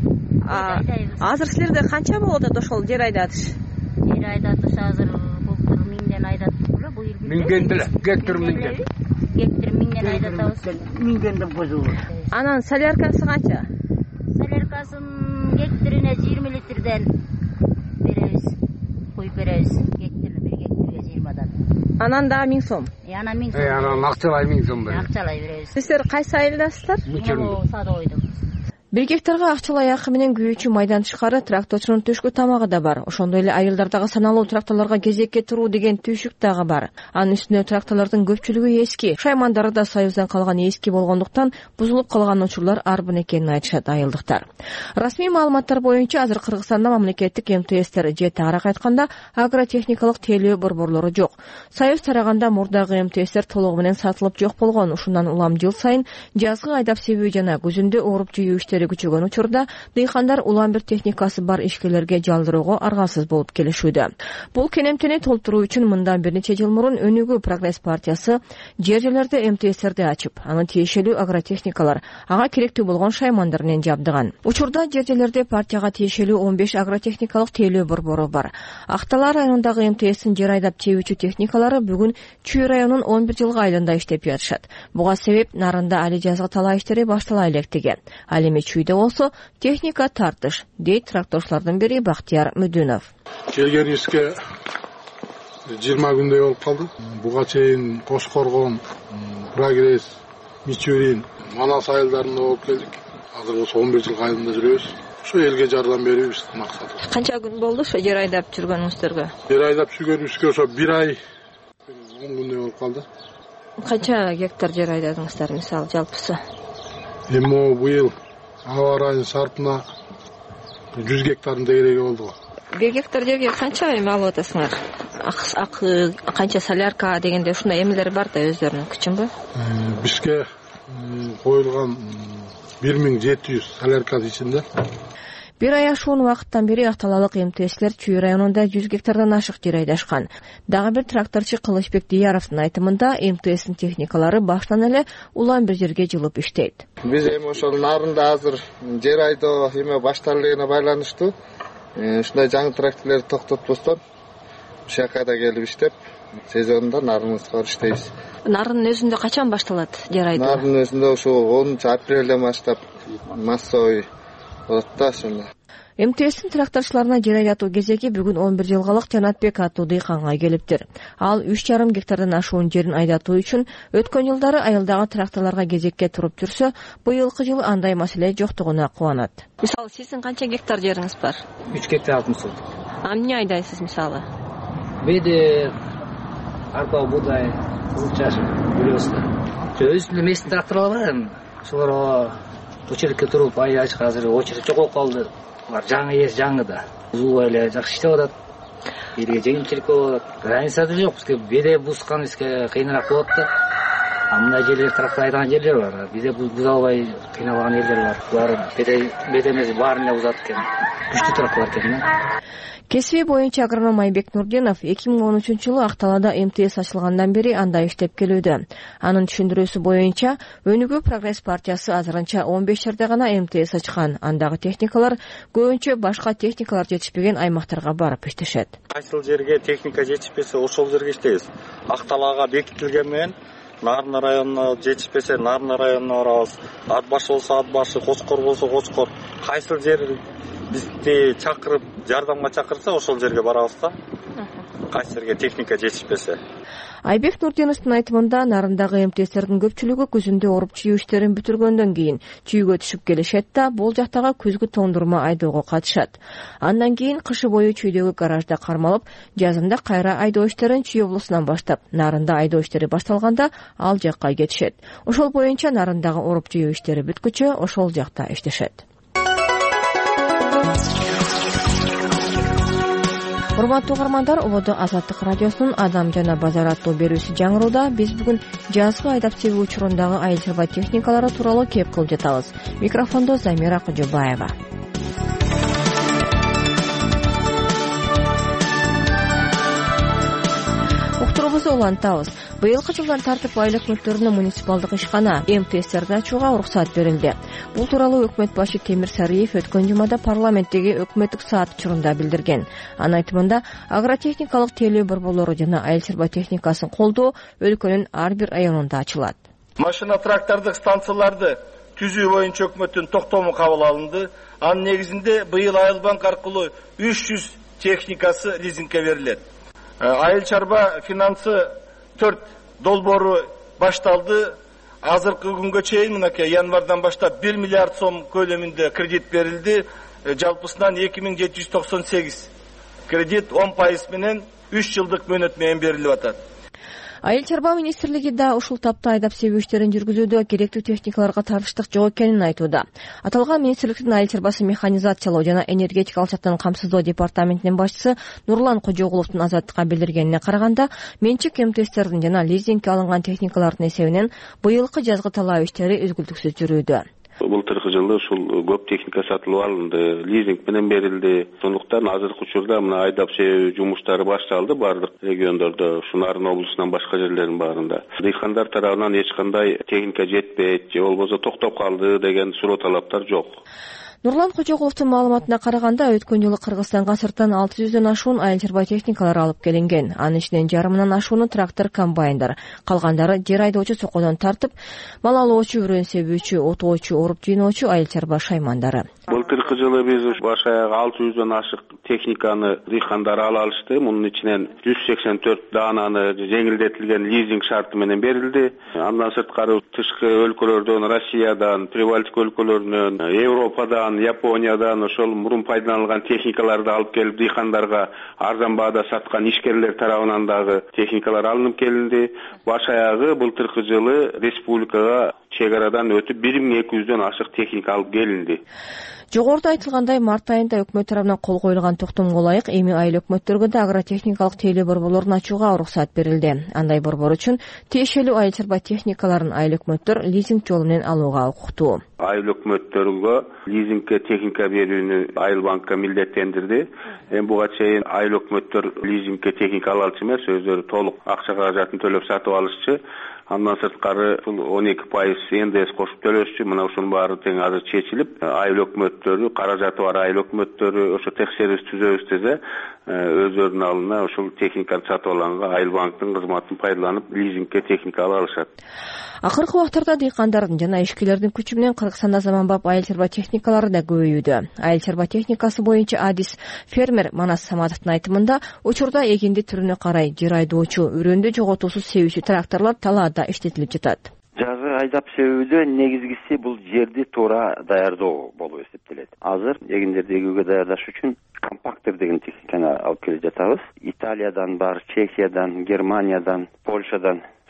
Азыр силерде канча болот ошол жер айдатыш? Жер айдатыш азыр былтыр 1000ден айдаттык эле, бул йыл 1000 деле, гектар 1000. Гектар 1000ден айдатабыз. 1000ден бузулur. Анан соляркасы канча? Соляркасын гектарине 20 литрден беребиз. Куюп беребиз. Гектар 1 гектарга 20дан. Анан да 1000 сом. Анан 1000 сом. Анан акчалай 1000 сом беребиз. Акчалай беребиз. Сиздер кайсы айылдасыздар? Садовойдо. 1 гектарга акчалай акы менен күйүүчү майдан тышкары тракторчунун түшкү тамагы да бар. Ошондой эле айылдардагы саналуу тракторлорго кезекке туруу деген түйшүк дагы бар. Анын үстүнө тракторлордун көпчүлүгү эски. Шаймандары да Союздан калган эски болгондуктан бузулуп калган учурлар арбын экенин айтышат айылдыктар. Расмий маалыматтар боюнча азыр Кыргызстанда мамлекеттик МТСтер же тагыраак айтканда агротехникалык тейлөө борборлору жок. Союз тараганда мурдагы МТСтер толугу менен сатылып жок болгон. Ушундан улам жыл сайын жазгы айдап себүү жана күзүндө ооруп жүйүү иштери күчөгөн учурда дыйкандар улам бир техникасы бар ишкерлерге жалдыроого аргасыз болуп келишүүдө. Бул кенемтени толтуруу үчүн мындан бир нече жыл мурун Өнүгүү Прогресс партиясы жер-жерлерде МТСтерди ачып, аны тиешелүү агротехникалар, ага керектүү болгон шаймандар менен жабдыган. Учурда жер-жерлерде партияга тиешелүү 15 агротехникалык тейлөө борбору бар. Актала районундагы МТСтин жер айдап чебүүчү техникалары бүгүн Чүй районунун 11 жылгы айылында иштеп жатышат. Буга себеп нарында али жазгы талаа иштери баштала электиги. Ал эми Чүйдө болсо техника тартыш, дейт тракторчулардын бири Бактияр Мүдүнов. Келген ишке 20 күндөй болуп калды. Буга чейин Кош Коргон, Прогресс, Мичурин, Манас айылдарында болуп келдик. Азыр болсо 11 жыл айылында жүрөбүз. Ошо элге жардам берүүбүз максатыбыз. Канча күн болду ошо жер айдап жүргөнүңүздөргө? Жер айдап жүргөнүбүзгө ошо 1 ай 10 күндөй болуп калды. Канча гектар жер айдадыңыздар мисалы жалпысы? Эми быйыл аба ырайынын шартына 100 гектардын тегереги болду. 1 гектар жерге канча эме алып атасыңар? Акы, канча солярка дегенде ушундай эмелер бар да өздөрүнүн күчүнбү? Бизге коюлган 1700 солярка ичинде. 1 ай ашуун убакыттан бери Акталалык МТСлер Чүй районунда 100 гектардан ашык жер айдашкан. Дагы бир тракторчу Кылычбек Дияровдун айтымында МТСтин техникалары баштан эле улам бир жерге жылып иштейт. Биз эми ошол нарында азыр жер айдоо эме башталгына байланыштуу ушундай жаңы тракторлорду токтотпостон ушул жака да келип иштеп, сезондо нарыбызга иштейбиз. Нардын өзүндө качан башталат жер айдоо? Нардын өзүндө ошол 10-апрелден баштап массовый болот да ошондо. МТСтин тракторчуларына жер айдатуу кезеги бүгүн 11 жылгалык Жанатбек аттуу дыйканга келиптир. Ал 3,5 гектардан ашуун жерин айдатуу үчүн өткөн жылдары айылдагы тракторлорго кезекке туруп жүрсө, быйылкы жылы андай маселе жоктугуна кубанат. Мисалы, сиздин канча гектар жериңиз бар? 3 гектар 60 соток. Эмне айдайсыз мисалы? Беде арпа, буудай, чачып жүрөбүз да. Өзүнүн местин тракторлор бар эми. Ошолор очередке туруп айдашка азыр очеред жок болуп калды. Булар жаңы да. Узулбай эле жакшы иштеп атат. Элге жеңилчилик болуп атат. Границада жок, бизге беде бускан бизге кыйыныраак болот да. Мындай жерлер трактор айдаган жерлер бар. Бизде буза албай кыйналган элдер бар. Булар бедемиз баарын бузат экен. Күчтүү тракторлар экен. Кесиби боюнча агроном Айбек Нурдинов 2013-жылы Акталада МТС ачылгандан бери анда иштеп келүүдө. Анын түшүндүрүүсү боюнча Өнүгүү Прогресс партиясы азырынча 15 жерде гана МТС ачкан. Андагы техникалар көбүнчө башка техникалар жетишпеген аймактарга барып иштешет. Кайсыл жерге техника жетишпесе ошол жерге иштейбиз. Акталага бекитилген менен Нарына районуна жетишпесе Нарына районуна барабыз. Ат башы болсо ат башы, Коскор болсо Коскор. Кайсыл жер бизди чакырып, жардамга чакырса ошол жерге барабыз да. Кайсы жерге техника жетишпесе. Айбек Нурдиновдун айтымында Нарындагы МТСтердин көпчүлүгү күзүндө оруп чүйүү иштерин бүтүргөндөн кийин чүйгө түшүп келишет да, бул жактагы күзгү тондурма айдоого катышат. Андан кийин кышы бою чүйдөгү гаражда кармалып, жазында кайра айдоо иштерин Чүй облусунан баштап, Нарында айдоо иштери башталганда ал жакка кетишет. Ошол боюнча Нарындагы оруп чүйүү иштери бүткүчө ошол жакта иштешет. Урматтуу угармандар, ободо Азаттык радиосунун Адам жана базар аттуу берүүсү жаңырууда. Биз бүгүн жазгы айдап себүү учурундагы айыл чарба техникалары тууралуу кеп кылып жатабыз. Микрофондо Замира Кожобаева. Уктуруубузду улантабыз. Быйылкы жылдан тартып айлык мөлтөрүнө муниципалдык ишкана МТСтерди ачууга уруксат берилди. Бул тууралуу өкмөт башы Темир Сариев өткөн жумада парламенттеги өкмөттүк саат учурунда билдирген. Анын айтымында агротехникалык тейлөө борборлору жана айыл чарба техникасын колдоо өлкөнүн ар бир районунда ачылат. Машина трактордук станцияларды түзүү боюнча өкмөттүн токтому кабыл алынды. Анын негизинде быйыл Айыл банк аркылуу 300 техникасы лизингке берилет. Айыл чарба финансы 4 долбоору башталды. Азыркы күнгө чейин мынакей январдан баштап 1 миллиард сом көлөмүндө кредит берилди. Жалпысынан 2798 кредит 10% менен 3 жылдык мөөнөт менен берилип атат. Айыл чарба министрлиги да ушул тапта айдап себүү иштерин жүргүзүүдө керектүү техникаларга тартыштык жок экенин айтууда. Аталган министрликтин айыл чарбасы механизациялоо жана энергетика алчаттын камсыздоо департаментинин башчысы Нурлан Кожогуловдун Азаттыкка билдиргенине караганда, менчик МТСтердин жана лизингке алынган техникалардын эсебинен быйылкы жазгы талаа иштери үзгүлтүксүз жүрүүдө. Былтыркы жылы ушул көп техника сатылып алынды, лизинг менен берилди. Сондуктан азыркы учурда мына айдап себүү жумуштары башталды бардык региондордо, Нарын облусунан башка жерлердин баарында. Дыйкандар тарабынан эч кандай техника жетпейт, же болбосо токтоп калды деген суроо талаптар жок. Нурлан Кожогуловдун маалыматына караганда, өткөн жылы Кыргызстанга сырттан 600дөн ашуун айыл чарба техникалары алып келинген. Анын ичинен жарымынан ашууну трактор, комбайндар, калгандары жер айдоочу сокодон тартып, мал алуучу, үрөн себүүчү, отоочу, оруп жыйноочу айыл чарба шаймандары. Былтыркы жылы биз баш аяк 600дөн ашык техниканы дыйкандар ала алышты. Мунун ичинен 184 даананы жеңилдетилген лизинг шарты менен берилди. Андан сырткары тышкы өлкөлөрдөн, Россиядан, Прибалтика өлкөлөрүнөн, Европадан, Япониядан ошол мурун пайдаланылган техникаларды алып келип дыйкандарга арзан баада саткан ишкерлер тарабынан дагы техникалар алынып келинди. Баш аягы былтыркы жылы республикага чек арадан өтүп 1200дөн ашык техника алып келинди. Жогоруда айтылгандай, март айында өкмөт тарабынан кол коюлган токтомго ылайык эми айыл өкмөттөргө да агротехникалык тейлөө борборлорун ачууга уруксат берилди. Андай борбор үчүн тиешелүү айыл чарба техникаларын айыл өкмөттөр лизинг жолу менен алууга укуктуу. Айыл өкмөттөргө лизингке техника берүүнү Айыл банкка милдеттендирди. Эми буга чейин айыл өкмөттөр лизингке техника ала алчу эмес, өздөрү толук акча каражатын төлөп сатып алышчу. Андан сырткары 12% НДС кошуп төлөшчү. Мына ушунун баары тең азыр чечилип, айыл өкмөттөрү, каражаты бар айыл өкмөттөрү ошо текшерүүс түзөбүз десе, өздөрүнүн алдына ушул техниканы сатып алганга Айыл банктын кызматын пайдаланып, лизингке техника ала алышат. Акыркы убактарда дыйкандардын жана ишкерлердин күчү менен Кыргызстанда заманбап айыл чарба техникалары да көбөйүүдө. Айыл чарба техникасы боюнча адис фермер Манас Саматовдун айтымында, учурда эгинди түрүнө карай жер айдоочу, үрөндү жоготуусуз себүүчү тракторлор талаада иштетилип жатат. Жазгы айдап себүүдө негизгиси бул жерди туура даярдоо болуп эсептелет. Азыр эгиндерди эгүүгө даярдаш үчүн компактор деген техниканы алып келип жатабыз. Италиядан бар, Чехиядан, Германиядан, Польшадан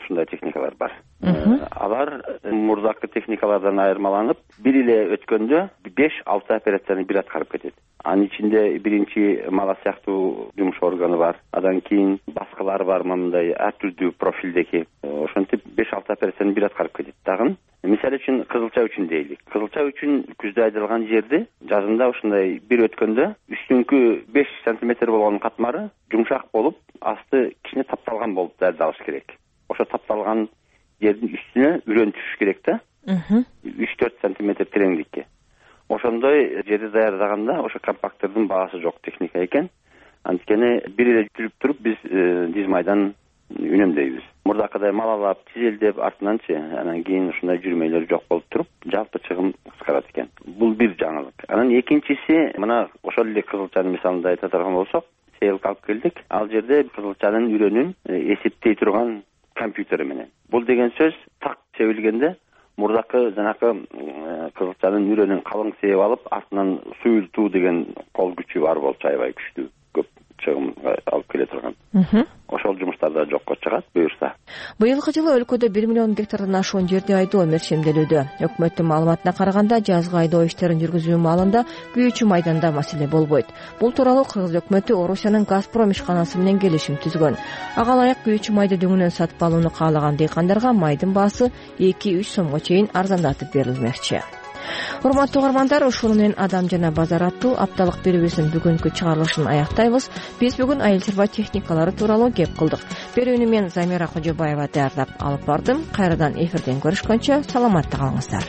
ушундай техникалар бар. Алар мурдакы техникалардан айырмаланып, бир эле өткөндө 5-6 операцияны бир аткарып кетет. Анын ичинде биринчи мала сыяктуу жумуш органы бар, андан кийин баскылар бар, мындай ар түрдүү профилдеги. Ошентип 5-6 операцияны бир аткарып кетет. Дагы мисалы үчүн кызылча үчүн дейли. Кызылча үчүн күздө айдалган жерди жазында ушундай бир өткөндө үстүңкү 5 сантиметр болгон катмары жумшак болуп, асты кичине тапталган болуп даярдалыш керек. Ошо тапталган жердин үстүнө үрөн түшүш керек да. 3-4 сантиметр тереңдикке. Ошондой жерди даярдаганда ошо компактордун баасы жок техника экен. Анткени бир эле жүрүп туруп биз диз майдан үнөмдөйбүз. Мурдакыдай малалап, тизелдеп, артынанчы анан кийин ушундай жүрмөйлөр жок болуп туруп, жалпы чыгым кыскарат экен. Бул бир жаңылык. Анан экинчиси, мына ошол эле кызылчанын мисалында айта турган болсок, сейилге алып келдик. Ал жерде кызылчанын үрөнүн эсептей турган компьютери менен. Бул деген сөз так себилгенде мурдакы жанакы кызылчанын үрөнүн калың сээп алып, артынан суюлтуу деген кол күчү бар болчу, аябай күчтүү, көп чыгымга алып келе турган. Ошол жумуштар да жокко чыгат буюрса. Быйылкы жылы өлкөдө 1 миллион гектардан ашуун жерди айдоо мерчемделүүдө. Өкмөттүн маалыматына караганда, жазгы айдоо иштерин жүргүзүү маалында күйүүчү майданда маселе болбойт. Бул тууралуу Кыргыз өкмөтү Орусиянын Газпром ишканасы менен келишим түзгөн. Ага ылайык күйүүчү майды дөңүнөн сатып алууну каалаган дыйкандарга майдын баасы 2-3 сомго чейин арзандатып берилмекчи. Урматтуу угармандар, ушуну менен Адам жана базар аттуу апталык берүүбүздүн бүгүнкү чыгарылышын аяктайбыз. Биз бүгүн айыл чарба техникалары тууралуу кеп кылдык. Берүүнү мен Замира Кожобаева даярдап алып бардым. Кайрадан эфирден көрүшкөнчө саламатта калыңыздар.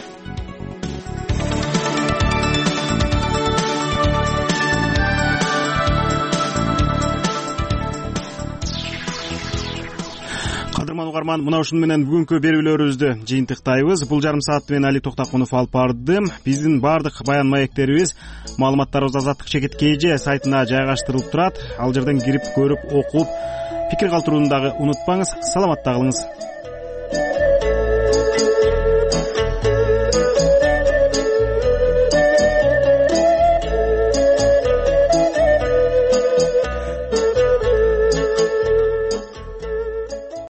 Кадырман угарман, мына ушуну менен бүгүнкү берүүлөрүбүздү жыйынтыктайбыз. Бул жарым саатты мен Али Токтакунов алып бардым. Биздин баардык баян маектерибиз, маалыматтарыбыз Азаттык чекит KG сайтына жайгаштырылып турат. Ал жерден кирип, көрүп, окуп, пикир калтырууну дагы унутпаңыз. Саламатта калыңыз.